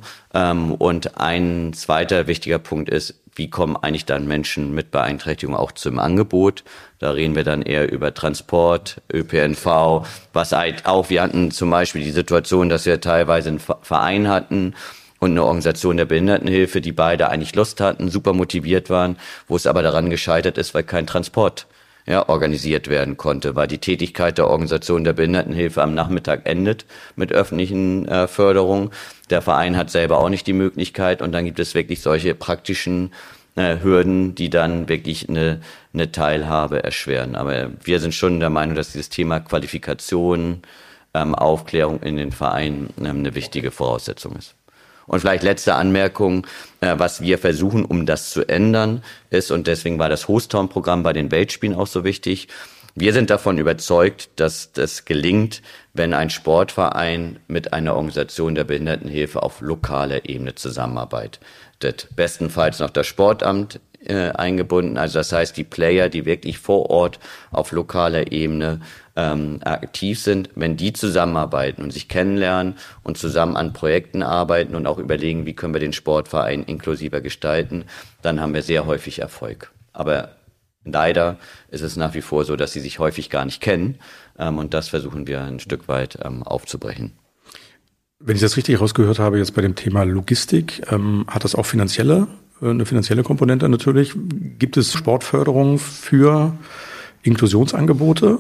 Und ein zweiter wichtiger Punkt ist, wie kommen eigentlich dann Menschen mit Beeinträchtigung auch zum Angebot? Da reden wir dann eher über Transport, ÖPNV, was halt auch, wir hatten zum Beispiel die Situation, dass wir teilweise einen Verein hatten und eine Organisation der Behindertenhilfe, die beide eigentlich Lust hatten, super motiviert waren, wo es aber daran gescheitert ist, weil kein Transport organisiert werden konnte, weil die Tätigkeit der Organisation der Behindertenhilfe am Nachmittag endet mit öffentlichen Förderungen. Der Verein hat selber auch nicht die Möglichkeit und dann gibt es wirklich solche praktischen Hürden, die dann wirklich eine Teilhabe erschweren. Aber wir sind schon der Meinung, dass dieses Thema Qualifikation, Aufklärung in den Vereinen eine wichtige Voraussetzung ist. Und vielleicht letzte Anmerkung, was wir versuchen, um das zu ändern, ist, und deswegen war das Hochtown-Programm bei den Weltspielen auch so wichtig, wir sind davon überzeugt, dass das gelingt, wenn ein Sportverein mit einer Organisation der Behindertenhilfe auf lokaler Ebene zusammenarbeitet. Bestenfalls noch das Sportamt eingebunden. Also das heißt, die Player, die wirklich vor Ort auf lokaler Ebene aktiv sind, wenn die zusammenarbeiten und sich kennenlernen und zusammen an Projekten arbeiten und auch überlegen, wie können wir den Sportverein inklusiver gestalten, dann haben wir sehr häufig Erfolg. Aber leider ist es nach wie vor so, dass sie sich häufig gar nicht kennen, und das versuchen wir ein Stück weit aufzubrechen. Wenn ich das richtig rausgehört habe, jetzt bei dem Thema Logistik, hat das auch eine finanzielle Komponente natürlich. Gibt es Sportförderung für Inklusionsangebote?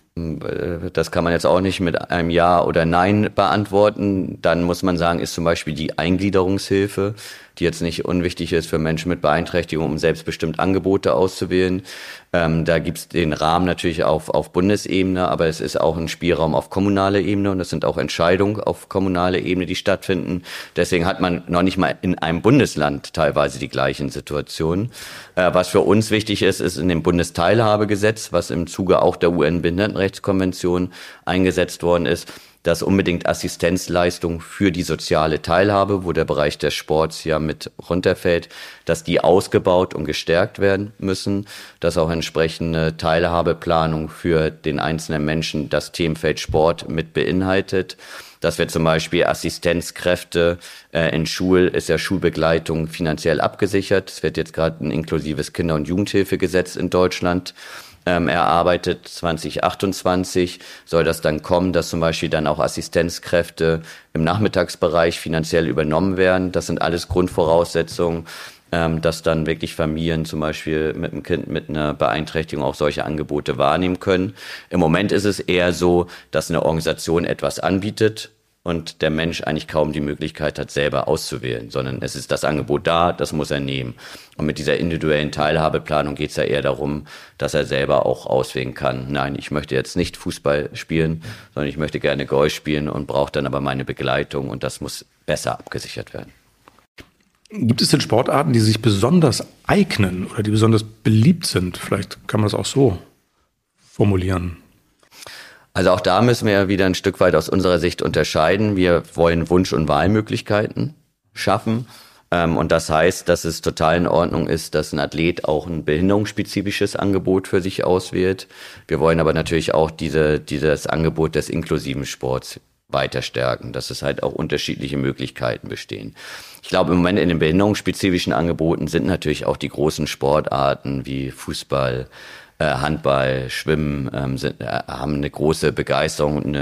Das kann man jetzt auch nicht mit einem Ja oder Nein beantworten. Dann muss man sagen, ist zum Beispiel die Eingliederungshilfe, die jetzt nicht unwichtig ist für Menschen mit Beeinträchtigung, um selbstbestimmt Angebote auszuwählen. Da gibt es den Rahmen natürlich auf Bundesebene, aber es ist auch ein Spielraum auf kommunaler Ebene und es sind auch Entscheidungen auf kommunaler Ebene, die stattfinden. Deswegen hat man noch nicht mal in einem Bundesland teilweise die gleichen Situationen. Was für uns wichtig ist in dem Bundesteilhabegesetz, was im Zuge auch der UN-Behindertenrechtskonvention eingesetzt worden ist, dass unbedingt Assistenzleistung für die soziale Teilhabe, wo der Bereich des Sports ja mit runterfällt, dass die ausgebaut und gestärkt werden müssen, dass auch entsprechende Teilhabeplanung für den einzelnen Menschen das Themenfeld Sport mit beinhaltet, dass wir zum Beispiel Assistenzkräfte in ist ja Schulbegleitung finanziell abgesichert. Es wird jetzt gerade ein inklusives Kinder- und Jugendhilfegesetz in Deutschland erarbeitet. 2028 soll das dann kommen, dass zum Beispiel dann auch Assistenzkräfte im Nachmittagsbereich finanziell übernommen werden. Das sind alles Grundvoraussetzungen, dass dann wirklich Familien zum Beispiel mit einem Kind mit einer Beeinträchtigung auch solche Angebote wahrnehmen können. Im Moment ist es eher so, dass eine Organisation etwas anbietet und der Mensch eigentlich kaum die Möglichkeit hat, selber auszuwählen, sondern es ist das Angebot da, das muss er nehmen. Und mit dieser individuellen Teilhabeplanung geht es ja eher darum, dass er selber auch auswählen kann. Nein, ich möchte jetzt nicht Fußball spielen, sondern ich möchte gerne Golf spielen und brauche dann aber meine Begleitung und das muss besser abgesichert werden. Gibt es denn Sportarten, die sich besonders eignen oder die besonders beliebt sind? Vielleicht kann man das auch so formulieren. Also auch da müssen wir ja wieder ein Stück weit aus unserer Sicht unterscheiden. Wir wollen Wunsch- und Wahlmöglichkeiten schaffen. Und das heißt, dass es total in Ordnung ist, dass ein Athlet auch ein behinderungsspezifisches Angebot für sich auswählt. Wir wollen aber natürlich auch dieses Angebot des inklusiven Sports weiter stärken, dass es halt auch unterschiedliche Möglichkeiten bestehen. Ich glaube, im Moment in den behinderungsspezifischen Angeboten sind natürlich auch die großen Sportarten wie Fußball, Handball, Schwimmen haben eine große Begeisterung und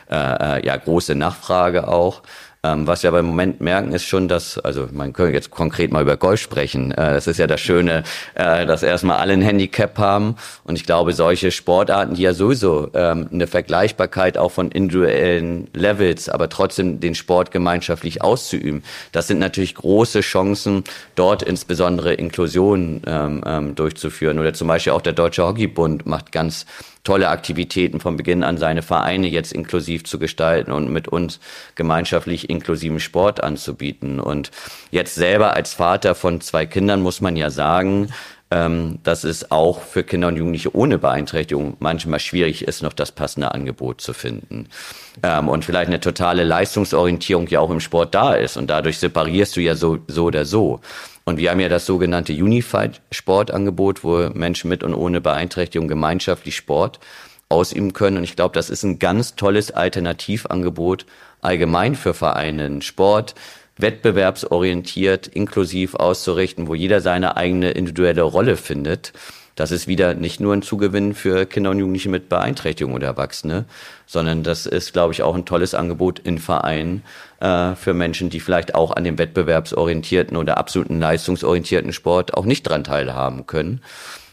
eine große Nachfrage auch. Was wir aber im Moment merken, ist schon, dass, also man könnte jetzt konkret mal über Golf sprechen. Das ist ja das Schöne, dass erstmal alle ein Handicap haben. Und ich glaube, solche Sportarten, die ja sowieso eine Vergleichbarkeit auch von individuellen Levels, aber trotzdem den Sport gemeinschaftlich auszuüben, das sind natürlich große Chancen, dort insbesondere Inklusion durchzuführen. Oder zum Beispiel auch der Deutsche Hockeybund macht ganz tolle Aktivitäten von Beginn an, seine Vereine jetzt inklusiv zu gestalten und mit uns gemeinschaftlich inklusiven Sport anzubieten. Und jetzt selber als Vater von 2 Kindern muss man ja sagen, dass es auch für Kinder und Jugendliche ohne Beeinträchtigung manchmal schwierig ist, noch das passende Angebot zu finden. Und vielleicht eine totale Leistungsorientierung ja auch im Sport da ist. Und dadurch separierst du ja so oder so. Und wir haben ja das sogenannte Unified Sportangebot, wo Menschen mit und ohne Beeinträchtigung gemeinschaftlich Sport ausüben können. Und ich glaube, das ist ein ganz tolles Alternativangebot allgemein für Vereine, einen Sport wettbewerbsorientiert, inklusiv auszurichten, wo jeder seine eigene individuelle Rolle findet. Das ist wieder nicht nur ein Zugewinn für Kinder und Jugendliche mit Beeinträchtigung oder Erwachsene, sondern das ist, glaube ich, auch ein tolles Angebot in Vereinen für Menschen, die vielleicht auch an dem wettbewerbsorientierten oder absoluten leistungsorientierten Sport auch nicht dran teilhaben können.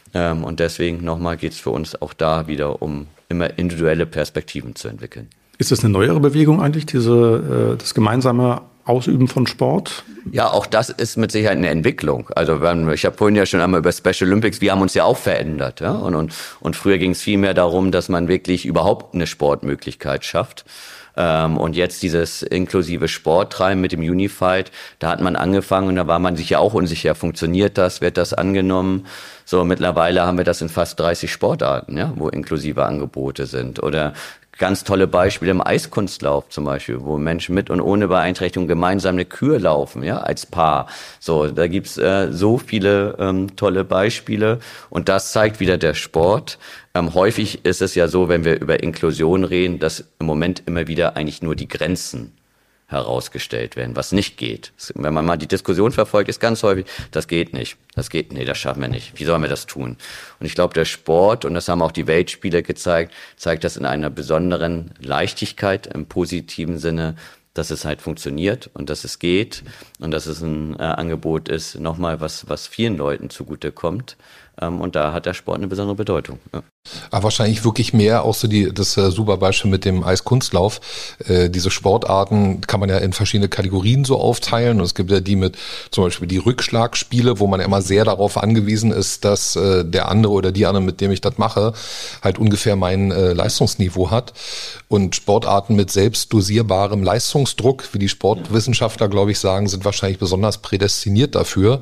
Und deswegen nochmal geht es für uns auch da wieder um immer individuelle Perspektiven zu entwickeln. Ist das eine neuere Bewegung eigentlich, das gemeinsame Ausüben von Sport? Ja, auch das ist mit Sicherheit eine Entwicklung. Also ich habe vorhin ja schon einmal über Special Olympics, wir haben uns ja auch verändert. Ja? Und früher ging es viel mehr darum, dass man wirklich überhaupt eine Sportmöglichkeit schafft. Und jetzt dieses inklusive Sporttreiben mit dem Unified, da hat man angefangen und da war man sich ja auch unsicher, funktioniert das, wird das angenommen? So, mittlerweile haben wir das in fast 30 Sportarten, ja, wo inklusive Angebote sind. Oder ganz tolle Beispiele im Eiskunstlauf zum Beispiel, wo Menschen mit und ohne Beeinträchtigung gemeinsam eine Kür laufen, ja, als Paar. So, da gibt's so viele tolle Beispiele und das zeigt wieder der Sport. Häufig ist es ja so, wenn wir über Inklusion reden, dass im Moment immer wieder eigentlich nur die Grenzen herausgestellt werden, was nicht geht. Wenn man mal die Diskussion verfolgt, ist ganz häufig, das geht nicht, das schaffen wir nicht. Wie sollen wir das tun? Und ich glaube, der Sport, und das haben auch die Weltspiele gezeigt, zeigt das in einer besonderen Leichtigkeit im positiven Sinne, dass es halt funktioniert und dass es geht und dass es ein Angebot ist, nochmal was vielen Leuten zugutekommt. Und da hat der Sport eine besondere Bedeutung. Ja. Aber wahrscheinlich wirklich mehr auch so das super Beispiel mit dem Eiskunstlauf. Diese Sportarten kann man ja in verschiedene Kategorien so aufteilen. Und es gibt ja die mit zum Beispiel die Rückschlagspiele, wo man ja immer sehr darauf angewiesen ist, dass der andere oder die andere, mit dem ich das mache, halt ungefähr mein Leistungsniveau hat. Und Sportarten mit selbst dosierbarem Leistungsdruck, wie die Sportwissenschaftler, glaube ich, sagen, sind wahrscheinlich besonders prädestiniert dafür,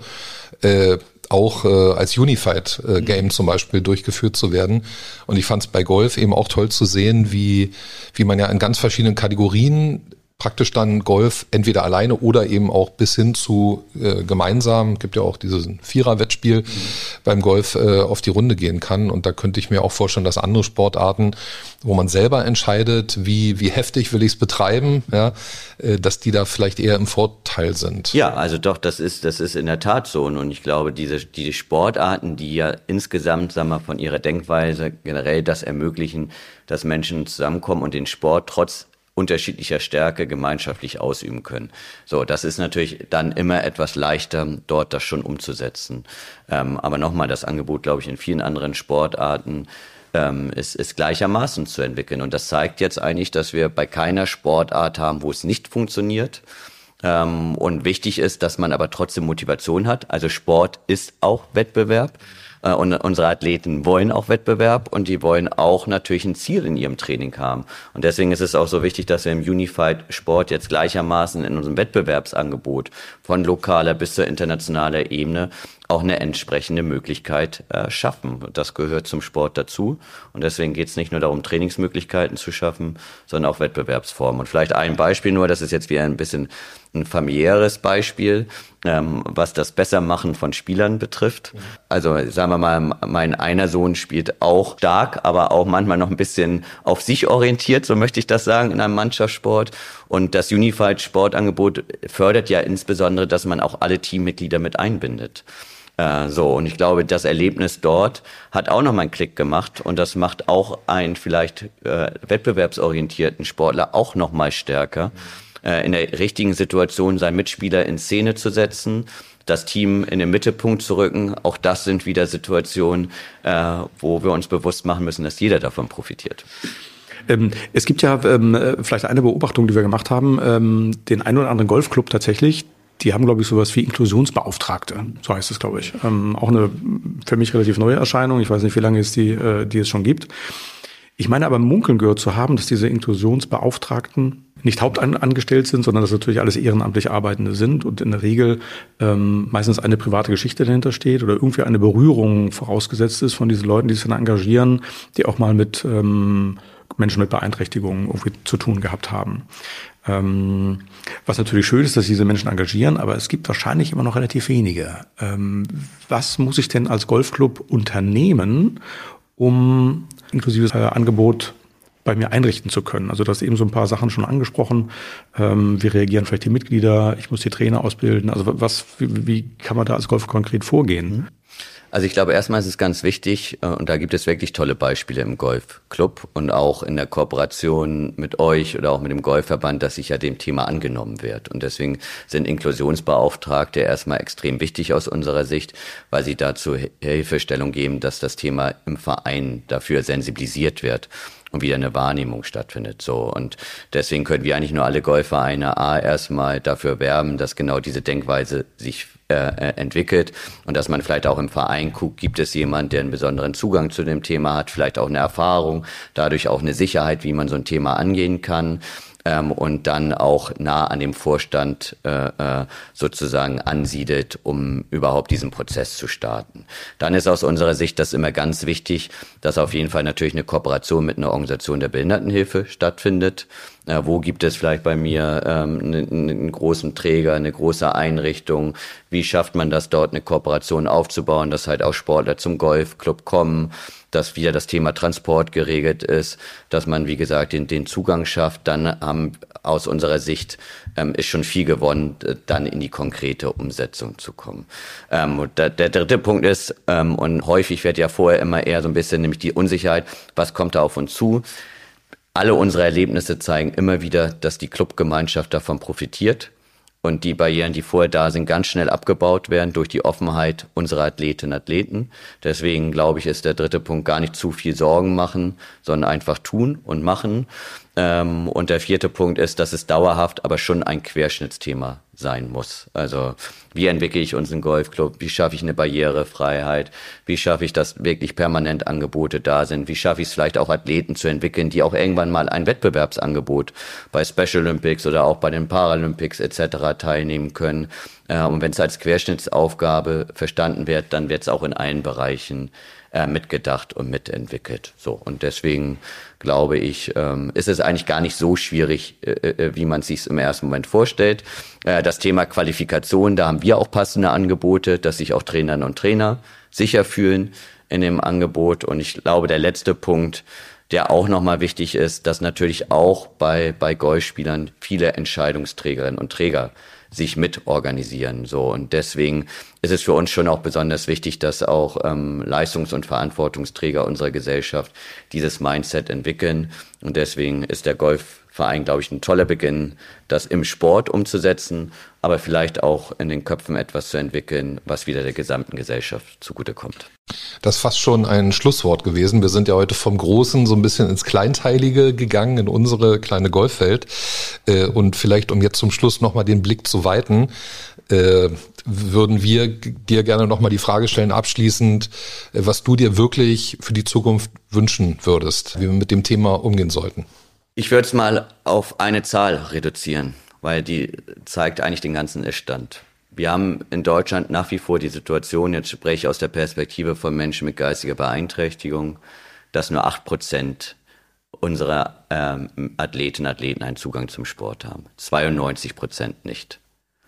auch als Unified Game zum Beispiel durchgeführt zu werden. Und ich fand es bei Golf eben auch toll zu sehen, wie man ja in ganz verschiedenen Kategorien praktisch dann Golf entweder alleine oder eben auch bis hin zu gemeinsam, gibt ja auch dieses Vierer-Wettspiel beim Golf auf die Runde gehen kann. Und da könnte ich mir auch vorstellen, dass andere Sportarten, wo man selber entscheidet, wie heftig will ich es betreiben, ja, dass die da vielleicht eher im Vorteil sind. Ja, also doch, das ist in der Tat so. Und ich glaube, diese Sportarten, die ja insgesamt, sagen wir, von ihrer Denkweise generell das ermöglichen, dass Menschen zusammenkommen und den Sport trotz unterschiedlicher Stärke gemeinschaftlich ausüben können. So, das ist natürlich dann immer etwas leichter, dort das schon umzusetzen. Aber nochmal, das Angebot, glaube ich, in vielen anderen Sportarten ist gleichermaßen zu entwickeln. Und das zeigt jetzt eigentlich, dass wir bei keiner Sportart haben, wo es nicht funktioniert. Und wichtig ist, dass man aber trotzdem Motivation hat. Also Sport ist auch Wettbewerb. Und unsere Athleten wollen auch Wettbewerb und die wollen auch natürlich ein Ziel in ihrem Training haben. Und deswegen ist es auch so wichtig, dass wir im Unified Sport jetzt gleichermaßen in unserem Wettbewerbsangebot von lokaler bis zur internationaler Ebene auch eine entsprechende Möglichkeit schaffen. Das gehört zum Sport dazu. Und deswegen geht es nicht nur darum, Trainingsmöglichkeiten zu schaffen, sondern auch Wettbewerbsformen. Und vielleicht ein Beispiel nur, das ist jetzt wieder ein bisschen ein familiäres Beispiel, was das Bessermachen von Spielern betrifft. Also sagen wir mal, mein einer Sohn spielt auch stark, aber auch manchmal noch ein bisschen auf sich orientiert, so möchte ich das sagen, in einem Mannschaftssport. Und das Unified Sportangebot fördert ja insbesondere, dass man auch alle Teammitglieder mit einbindet. Und ich glaube, das Erlebnis dort hat auch nochmal einen Klick gemacht und das macht auch einen vielleicht wettbewerbsorientierten Sportler auch nochmal stärker, in der richtigen Situation seinen Mitspieler in Szene zu setzen, das Team in den Mittelpunkt zu rücken. Auch das sind wieder Situationen, wo wir uns bewusst machen müssen, dass jeder davon profitiert. Es gibt ja vielleicht eine Beobachtung, die wir gemacht haben, den einen oder anderen Golfclub tatsächlich, die haben, glaube ich, sowas wie Inklusionsbeauftragte, so heißt es, glaube ich. Auch eine für mich relativ neue Erscheinung, ich weiß nicht, wie lange es die es schon gibt. Ich meine aber munkeln gehört zu haben, dass diese Inklusionsbeauftragten nicht hauptangestellt sind, sondern dass natürlich alles ehrenamtlich Arbeitende sind und in der Regel meistens eine private Geschichte dahinter steht oder irgendwie eine Berührung vorausgesetzt ist von diesen Leuten, die sich dann engagieren, die auch mal mit Menschen mit Beeinträchtigungen irgendwie zu tun gehabt haben. Was natürlich schön ist, dass diese Menschen engagieren, aber es gibt wahrscheinlich immer noch relativ wenige. Was muss ich denn als Golfclub unternehmen, um inklusives Angebot bei mir einrichten zu können? Also du hast eben so ein paar Sachen schon angesprochen. Wie reagieren vielleicht die Mitglieder? Ich muss die Trainer ausbilden. Also wie kann man da als Golf konkret vorgehen? Also ich glaube, erstmal ist es ganz wichtig, und da gibt es wirklich tolle Beispiele im Golfclub und auch in der Kooperation mit euch oder auch mit dem Golfverband, dass sich ja dem Thema angenommen wird. Und deswegen sind Inklusionsbeauftragte erstmal extrem wichtig aus unserer Sicht, weil sie dazu Hilfestellung geben, dass das Thema im Verein dafür sensibilisiert wird und wieder eine Wahrnehmung stattfindet. So, und deswegen können wir eigentlich nur alle Golfvereine erstmal dafür werben, dass genau diese Denkweise sich entwickelt und dass man vielleicht auch im Verein guckt, gibt es jemanden, der einen besonderen Zugang zu dem Thema hat, vielleicht auch eine Erfahrung, dadurch auch eine Sicherheit, wie man so ein Thema angehen kann. und dann auch nah an dem Vorstand sozusagen ansiedelt, um überhaupt diesen Prozess zu starten. Dann ist aus unserer Sicht das immer ganz wichtig, dass auf jeden Fall natürlich eine Kooperation mit einer Organisation der Behindertenhilfe stattfindet. Wo gibt es vielleicht bei mir einen großen Träger, eine große Einrichtung? Wie schafft man das, dort eine Kooperation aufzubauen, dass halt auch Sportler zum Golfclub kommen, dass wieder das Thema Transport geregelt ist, dass man, wie gesagt, den Zugang schafft. Dann haben aus unserer Sicht ist schon viel gewonnen, dann in die konkrete Umsetzung zu kommen. Der dritte Punkt ist, und häufig wird ja vorher immer eher so ein bisschen nämlich die Unsicherheit, was kommt da auf uns zu? Alle unsere Erlebnisse zeigen immer wieder, dass die Clubgemeinschaft davon profitiert und die Barrieren, die vorher da sind, ganz schnell abgebaut werden durch die Offenheit unserer Athletinnen und Athleten. Deswegen, glaube ich, ist der dritte Punkt gar nicht zu viel Sorgen machen, sondern einfach tun und machen. Und der vierte Punkt ist, dass es dauerhaft aber schon ein Querschnittsthema sein muss. Also wie entwickle ich unseren Golfclub? Wie schaffe ich eine Barrierefreiheit? Wie schaffe ich, dass wirklich permanent Angebote da sind? Wie schaffe ich es vielleicht auch Athleten zu entwickeln, die auch irgendwann mal ein Wettbewerbsangebot bei Special Olympics oder auch bei den Paralympics etc. teilnehmen können? Und wenn es als Querschnittsaufgabe verstanden wird, dann wird es auch in allen Bereichen mitgedacht und mitentwickelt. So, und deswegen glaube ich, ist es eigentlich gar nicht so schwierig, wie man es sich im ersten Moment vorstellt. Das Thema Qualifikation, da haben wir auch passende Angebote, dass sich auch Trainerinnen und Trainer sicher fühlen in dem Angebot. Und ich glaube, der letzte Punkt, der auch nochmal wichtig ist, dass natürlich auch bei Golfspielern viele Entscheidungsträgerinnen und Träger sich mitorganisieren. So, und deswegen ist es für uns schon auch besonders wichtig, dass auch Leistungs- und Verantwortungsträger unserer Gesellschaft dieses Mindset entwickeln. Und deswegen ist der Golfverein, glaube ich, ein toller Beginn, das im Sport umzusetzen, aber vielleicht auch in den Köpfen etwas zu entwickeln, was wieder der gesamten Gesellschaft zugutekommt. Das ist fast schon ein Schlusswort gewesen. Wir sind ja heute vom Großen so ein bisschen ins Kleinteilige gegangen, in unsere kleine Golfwelt. Und vielleicht, um jetzt zum Schluss nochmal den Blick zu weiten, würden wir dir gerne nochmal die Frage stellen, abschließend, was du dir wirklich für die Zukunft wünschen würdest, wie wir mit dem Thema umgehen sollten. Ich würde es mal auf eine Zahl reduzieren, weil die zeigt eigentlich den ganzen Iststand. Wir haben in Deutschland nach wie vor die Situation, jetzt spreche ich aus der Perspektive von Menschen mit geistiger Beeinträchtigung, dass nur 8% unserer Athletinnen und Athleten einen Zugang zum Sport haben. 92% nicht.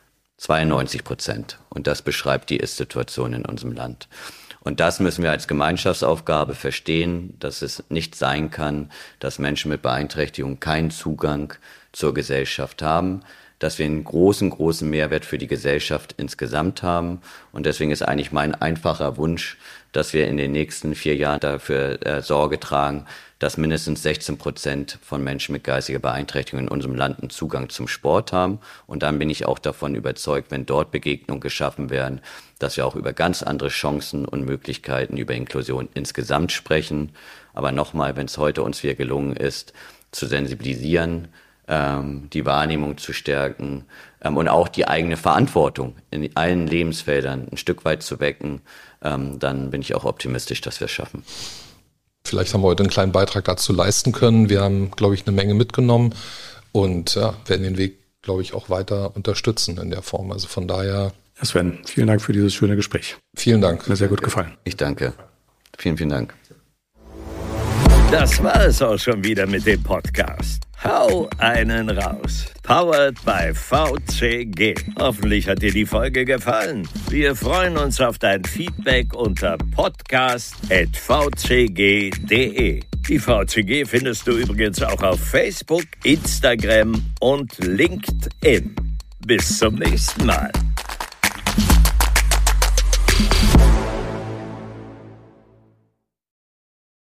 92%. Und das beschreibt die Ist-Situation in unserem Land. Und das müssen wir als Gemeinschaftsaufgabe verstehen, dass es nicht sein kann, dass Menschen mit Beeinträchtigung keinen Zugang zur Gesellschaft haben, dass wir einen großen Mehrwert für die Gesellschaft insgesamt haben. Und deswegen ist eigentlich mein einfacher Wunsch, dass wir in den nächsten 4 Jahren dafür Sorge tragen, dass mindestens 16% von Menschen mit geistiger Beeinträchtigung in unserem Land einen Zugang zum Sport haben. Und dann bin ich auch davon überzeugt, wenn dort Begegnungen geschaffen werden, dass wir auch über ganz andere Chancen und Möglichkeiten über Inklusion insgesamt sprechen. Aber nochmal, wenn es heute uns wieder gelungen ist, zu sensibilisieren, die Wahrnehmung zu stärken und auch die eigene Verantwortung in allen Lebensfeldern ein Stück weit zu wecken, dann bin ich auch optimistisch, dass wir es schaffen. Vielleicht haben wir heute einen kleinen Beitrag dazu leisten können. Wir haben, glaube ich, eine Menge mitgenommen und werden den Weg, glaube ich, auch weiter unterstützen in der Form. Also von daher. Sven, vielen Dank für dieses schöne Gespräch. Vielen Dank. Hat mir sehr gut gefallen. Ich danke. Vielen Dank. Das war es auch schon wieder mit dem Podcast. Hau einen raus. Powered by VCG. Hoffentlich hat dir die Folge gefallen. Wir freuen uns auf dein Feedback unter podcast@vcg.de. Die VCG findest du übrigens auch auf Facebook, Instagram und LinkedIn. Bis zum nächsten Mal.